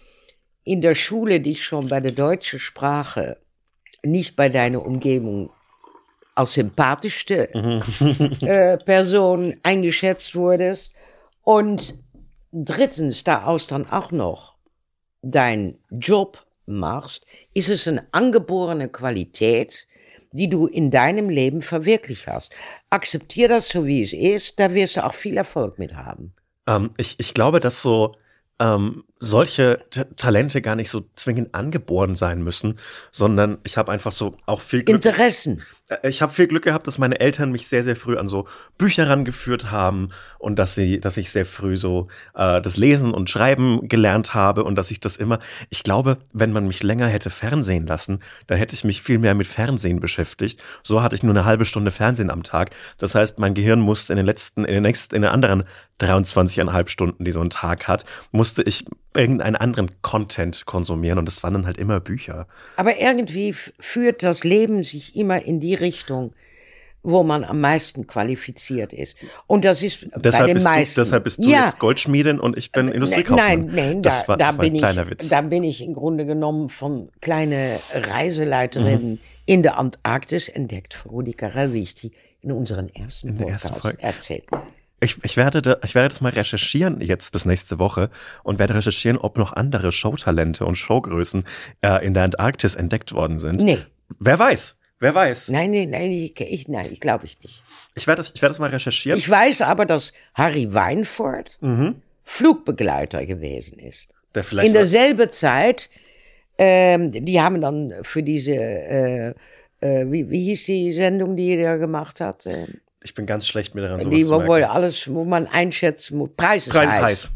in der Schule dich schon bei der deutschen Sprache nicht bei deiner Umgebung als sympathischste Mhm. äh, Person eingeschätzt wurdest und drittens daraus dann auch noch dein Job machst, ist es eine angeborene Qualität, die du in deinem Leben verwirklicht hast. Akzeptier das so, wie es ist, da wirst du auch viel Erfolg mit haben. ähm, ich, ich glaube, dass so ähm, solche T- Talente gar nicht so zwingend angeboren sein müssen, sondern ich habe einfach so auch viel Glück. Interessen. Äh, Ich habe viel Glück gehabt, dass meine Eltern mich sehr, sehr früh an so Bücher rangeführt haben und dass sie, dass ich sehr früh so äh, das Lesen und Schreiben gelernt habe und dass ich das immer, ich glaube, wenn man mich länger hätte fernsehen lassen, dann hätte ich mich viel mehr mit Fernsehen beschäftigt. So hatte ich nur eine halbe Stunde Fernsehen am Tag. Das heißt, mein Gehirn musste in den letzten, in den nächsten, in den anderen dreiundzwanzig Komma fünf Stunden, die so ein Tag hat, musste ich irgendeinen anderen Content konsumieren und das waren dann halt immer Bücher. Aber irgendwie f- führt das Leben sich immer in die Richtung, wo man am meisten qualifiziert ist. Und das ist bei Deshalb den bist, meisten. du, deshalb bist du ja, jetzt Goldschmiedin und ich bin Industriekaufmann. Nein, nein, das da, war, da, das war ein bin kleiner ich, Witz. da bin ich im Grunde genommen von kleine Reiseleiterin Mhm. in der Antarktis entdeckt, Veronika Rellwichti, in unseren ersten In der ersten Podcast Folge. erzählt. Ich, ich, werde da, ich werde das mal recherchieren jetzt bis nächste Woche und werde recherchieren, ob noch andere Showtalente und Showgrößen äh, in der Antarktis entdeckt worden sind. Nee, Wer weiß, wer weiß. nein, nein, nein, ich, ich, nein, ich glaube ich nicht. Ich werde das, ich werde das mal recherchieren. Ich weiß aber, dass Harry Weinfurt mhm. Flugbegleiter gewesen ist. Der vielleicht In war- derselben Zeit, ähm, die haben dann für diese, äh, äh, wie, wie hieß die Sendung, die er gemacht hat? Äh, ich bin ganz schlecht mir daran sowas die, zu wo, wo merken. alles, wo man einschätzen muss, Preis ist Preis heiß. heiß.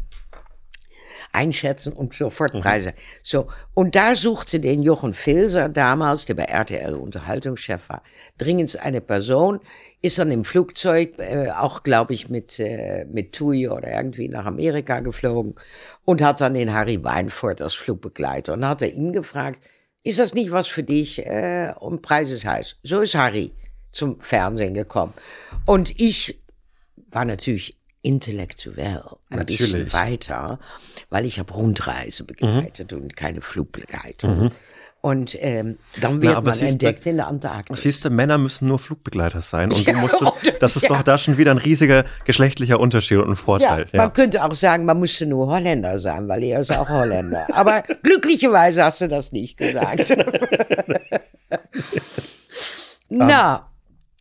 Einschätzen und sofort Mhm. Preise. So, und da suchte den Jochen Filser damals, der bei R T L Unterhaltungschef war, dringend eine Person, ist dann im Flugzeug, äh, auch glaube ich mit, äh, mit TUI oder irgendwie nach Amerika geflogen und hat dann den Harry Weinfurt als Flugbegleiter. Und hat er ihn gefragt, ist das nicht was für dich? Äh, und Preis ist heiß. So ist Harry zum Fernsehen gekommen. Und ich war natürlich intellektuell ein bisschen Natürlich. weiter, weil ich habe Rundreise begleitet und keine Flugbegleitung. Und ähm, dann wird aber man siehst du- entdeckt in der Antarktis. Siehst du, Männer müssen nur Flugbegleiter sein und Ja, du musstest, oder- das ist ja. doch da schon wieder ein riesiger geschlechtlicher Unterschied und ein Ja, Vorteil. man könnte auch sagen, man musste nur Holländer sein, weil er ist auch Holländer. Aber glücklicherweise hast du das nicht gesagt. Na,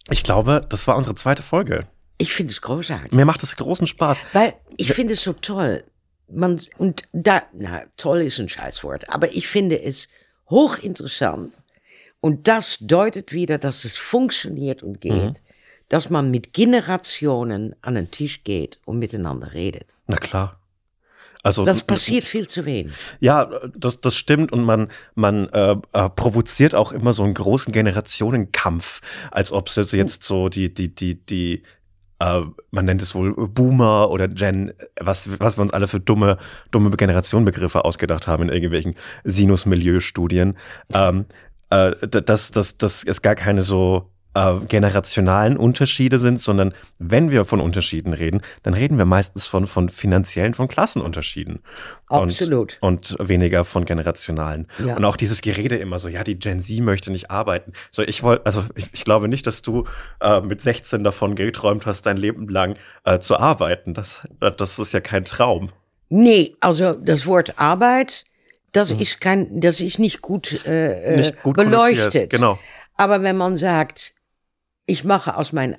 Ich glaube, das war unsere zweite Folge. Ich finde es großartig. Mir macht es großen Spaß. Weil ich finde es so toll. Man, und da, na, toll ist ein Scheißwort, aber ich finde es hochinteressant. Und das deutet wieder, dass es funktioniert und geht, mhm. dass man mit Generationen an den Tisch geht und miteinander redet. Na klar. Also, das passiert viel zu wenig. Ja, das, das stimmt und man, man äh, äh, provoziert auch immer so einen großen Generationenkampf, als ob es jetzt so die, die, die, die, äh, man nennt es wohl Boomer oder Gen, was, was wir uns alle für dumme, dumme Generationenbegriffe ausgedacht haben in irgendwelchen Sinus-Milieu-Studien, ähm, äh, dass, dass, dass es gar keine so äh, generationalen Unterschiede sind, sondern wenn wir von Unterschieden reden, dann reden wir meistens von, von finanziellen, von Klassenunterschieden. Absolut. Und, und weniger von generationalen. Ja. Und auch dieses Gerede immer so, ja, die Gen Z möchte nicht arbeiten. So, ich wollte, also ich, ich glaube nicht, dass du äh, mit sechzehn davon geträumt hast, dein Leben lang äh, zu arbeiten. Das, das ist ja kein Traum. Nee, also das Wort Arbeit, das hm. ist kein, das ist nicht gut, äh, nicht gut beleuchtet. Genau. Aber wenn man sagt, ich mache aus meinem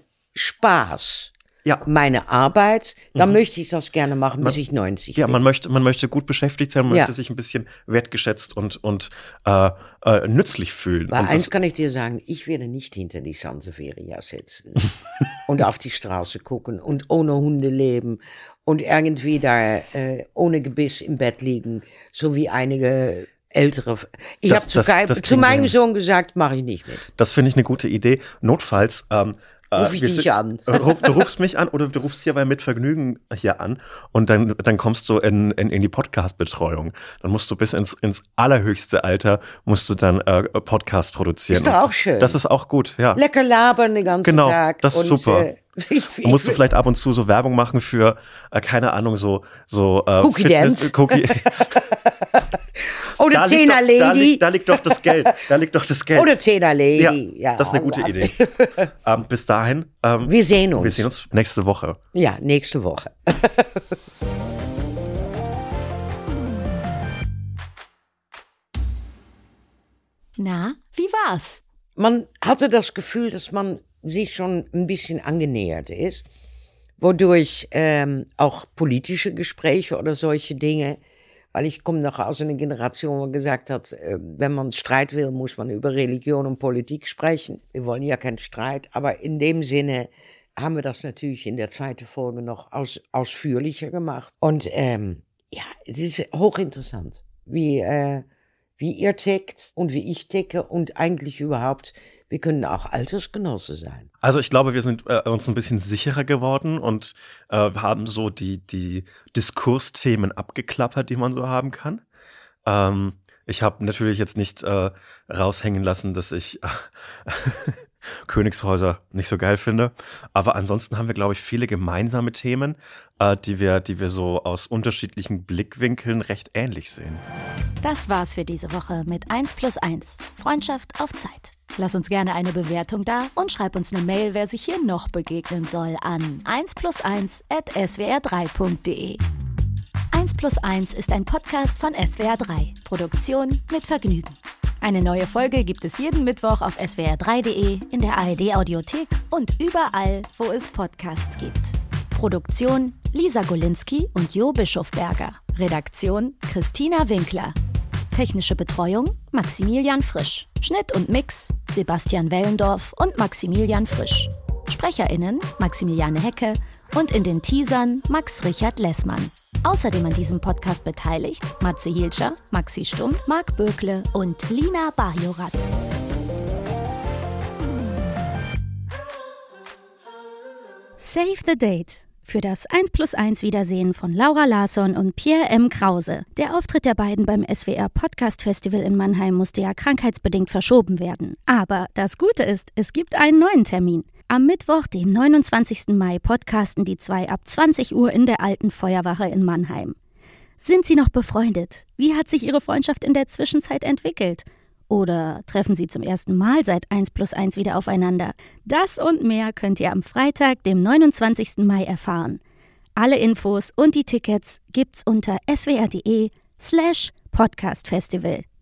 Spaß ja. meine Arbeit, dann mhm. möchte ich das gerne machen, bis man, ich neunzig ja, bin. Ja, man möchte, man möchte gut beschäftigt sein, man ja. möchte sich ein bisschen wertgeschätzt und, und äh, äh, nützlich fühlen. Weil und eins kann ich dir sagen, ich werde nicht hinter die Sansevieria sitzen und auf die Straße gucken und ohne Hunde leben und irgendwie da äh, ohne Gebiss im Bett liegen, so wie einige ältere. Ich habe zu, zu meinem Sohn gesagt, mache ich nicht mit. Das finde ich eine gute Idee. Notfalls ähm, Ruf ich dich an. Du rufst mich an oder du rufst hier bei mit Vergnügen hier an und dann, dann kommst du in, in, in die Podcast-Betreuung. Dann musst du bis ins, ins allerhöchste Alter musst du dann äh, Podcast produzieren. Ist doch auch schön. Das ist auch gut, ja. Lecker labern den ganzen genau, Tag. Genau, das ist und, super. Äh, ich, dann musst du vielleicht ab und zu so Werbung machen für, äh, keine Ahnung, so, so äh, Cookie Fitness, Dance. Cookie. Oder Zehner Lady. Da liegt, da liegt doch das Geld. Da liegt doch das Geld. Oder Zehner Lady. Ja, ja, das ist eine gute Idee. ähm, bis dahin. Ähm, wir sehen uns. Wir sehen uns nächste Woche. Ja, nächste Woche. Na, wie war's? Man hatte das Gefühl, dass man sich schon ein bisschen angenähert ist, wodurch ähm, auch politische Gespräche oder solche Dinge, weil ich komme noch aus einer Generation, wo gesagt hat, äh, wenn man Streit will, muss man über Religion und Politik sprechen. Wir wollen ja keinen Streit, aber in dem Sinne haben wir das natürlich in der zweiten Folge noch aus, ausführlicher gemacht. Und ähm, ja, es ist hochinteressant, wie, äh, wie ihr tickt und wie ich ticke und eigentlich überhaupt, wir können auch Altersgenosse sein. Also ich glaube, wir sind äh, uns ein bisschen sicherer geworden und äh, haben so die, die Diskursthemen abgeklappert, die man so haben kann. Ähm, ich habe natürlich jetzt nicht äh, raushängen lassen, dass ich äh, Königshäuser nicht so geil finde. Aber ansonsten haben wir, glaube ich, viele gemeinsame Themen, äh, die wir, die wir so aus unterschiedlichen Blickwinkeln recht ähnlich sehen. Das war's für diese Woche mit eins plus eins. Freundschaft auf Zeit. Lass uns gerne eine Bewertung da und schreib uns eine Mail, wer sich hier noch begegnen soll, an eins plus eins at s w r drei punkt d e. eins plus eins ist ein Podcast von S W R drei. Produktion mit Vergnügen. Eine neue Folge gibt es jeden Mittwoch auf s w r drei punkt d e, in der A R D-Audiothek und überall, wo es Podcasts gibt. Produktion Lisa Golinski und Jo Bischofberger. Redaktion Christina Winkler. Technische Betreuung Maximilian Frisch. Schnitt und Mix Sebastian Wellendorf und Maximilian Frisch. SprecherInnen Maximiliane Hecke und in den Teasern Max Richard Lessmann. Außerdem an diesem Podcast beteiligt Matze Hielscher, Maxi Stumm, Marc Bökle und Lina Bajorat. Save the Date. Für das eins plus eins Wiedersehen von Laura Larsson und Pierre M. Krause. Der Auftritt der beiden beim S W R Podcast Festival in Mannheim musste ja krankheitsbedingt verschoben werden. Aber das Gute ist, es gibt einen neuen Termin. Am Mittwoch, dem neunundzwanzigsten Mai, podcasten die zwei ab zwanzig Uhr in der Alten Feuerwache in Mannheim. Sind sie noch befreundet? Wie hat sich ihre Freundschaft in der Zwischenzeit entwickelt? Oder treffen sie zum ersten Mal seit eins plus eins wieder aufeinander? Das und mehr könnt ihr am Freitag, dem neunundzwanzigsten Mai erfahren. Alle Infos und die Tickets gibt's unter s w r punkt d e slash podcastfestival.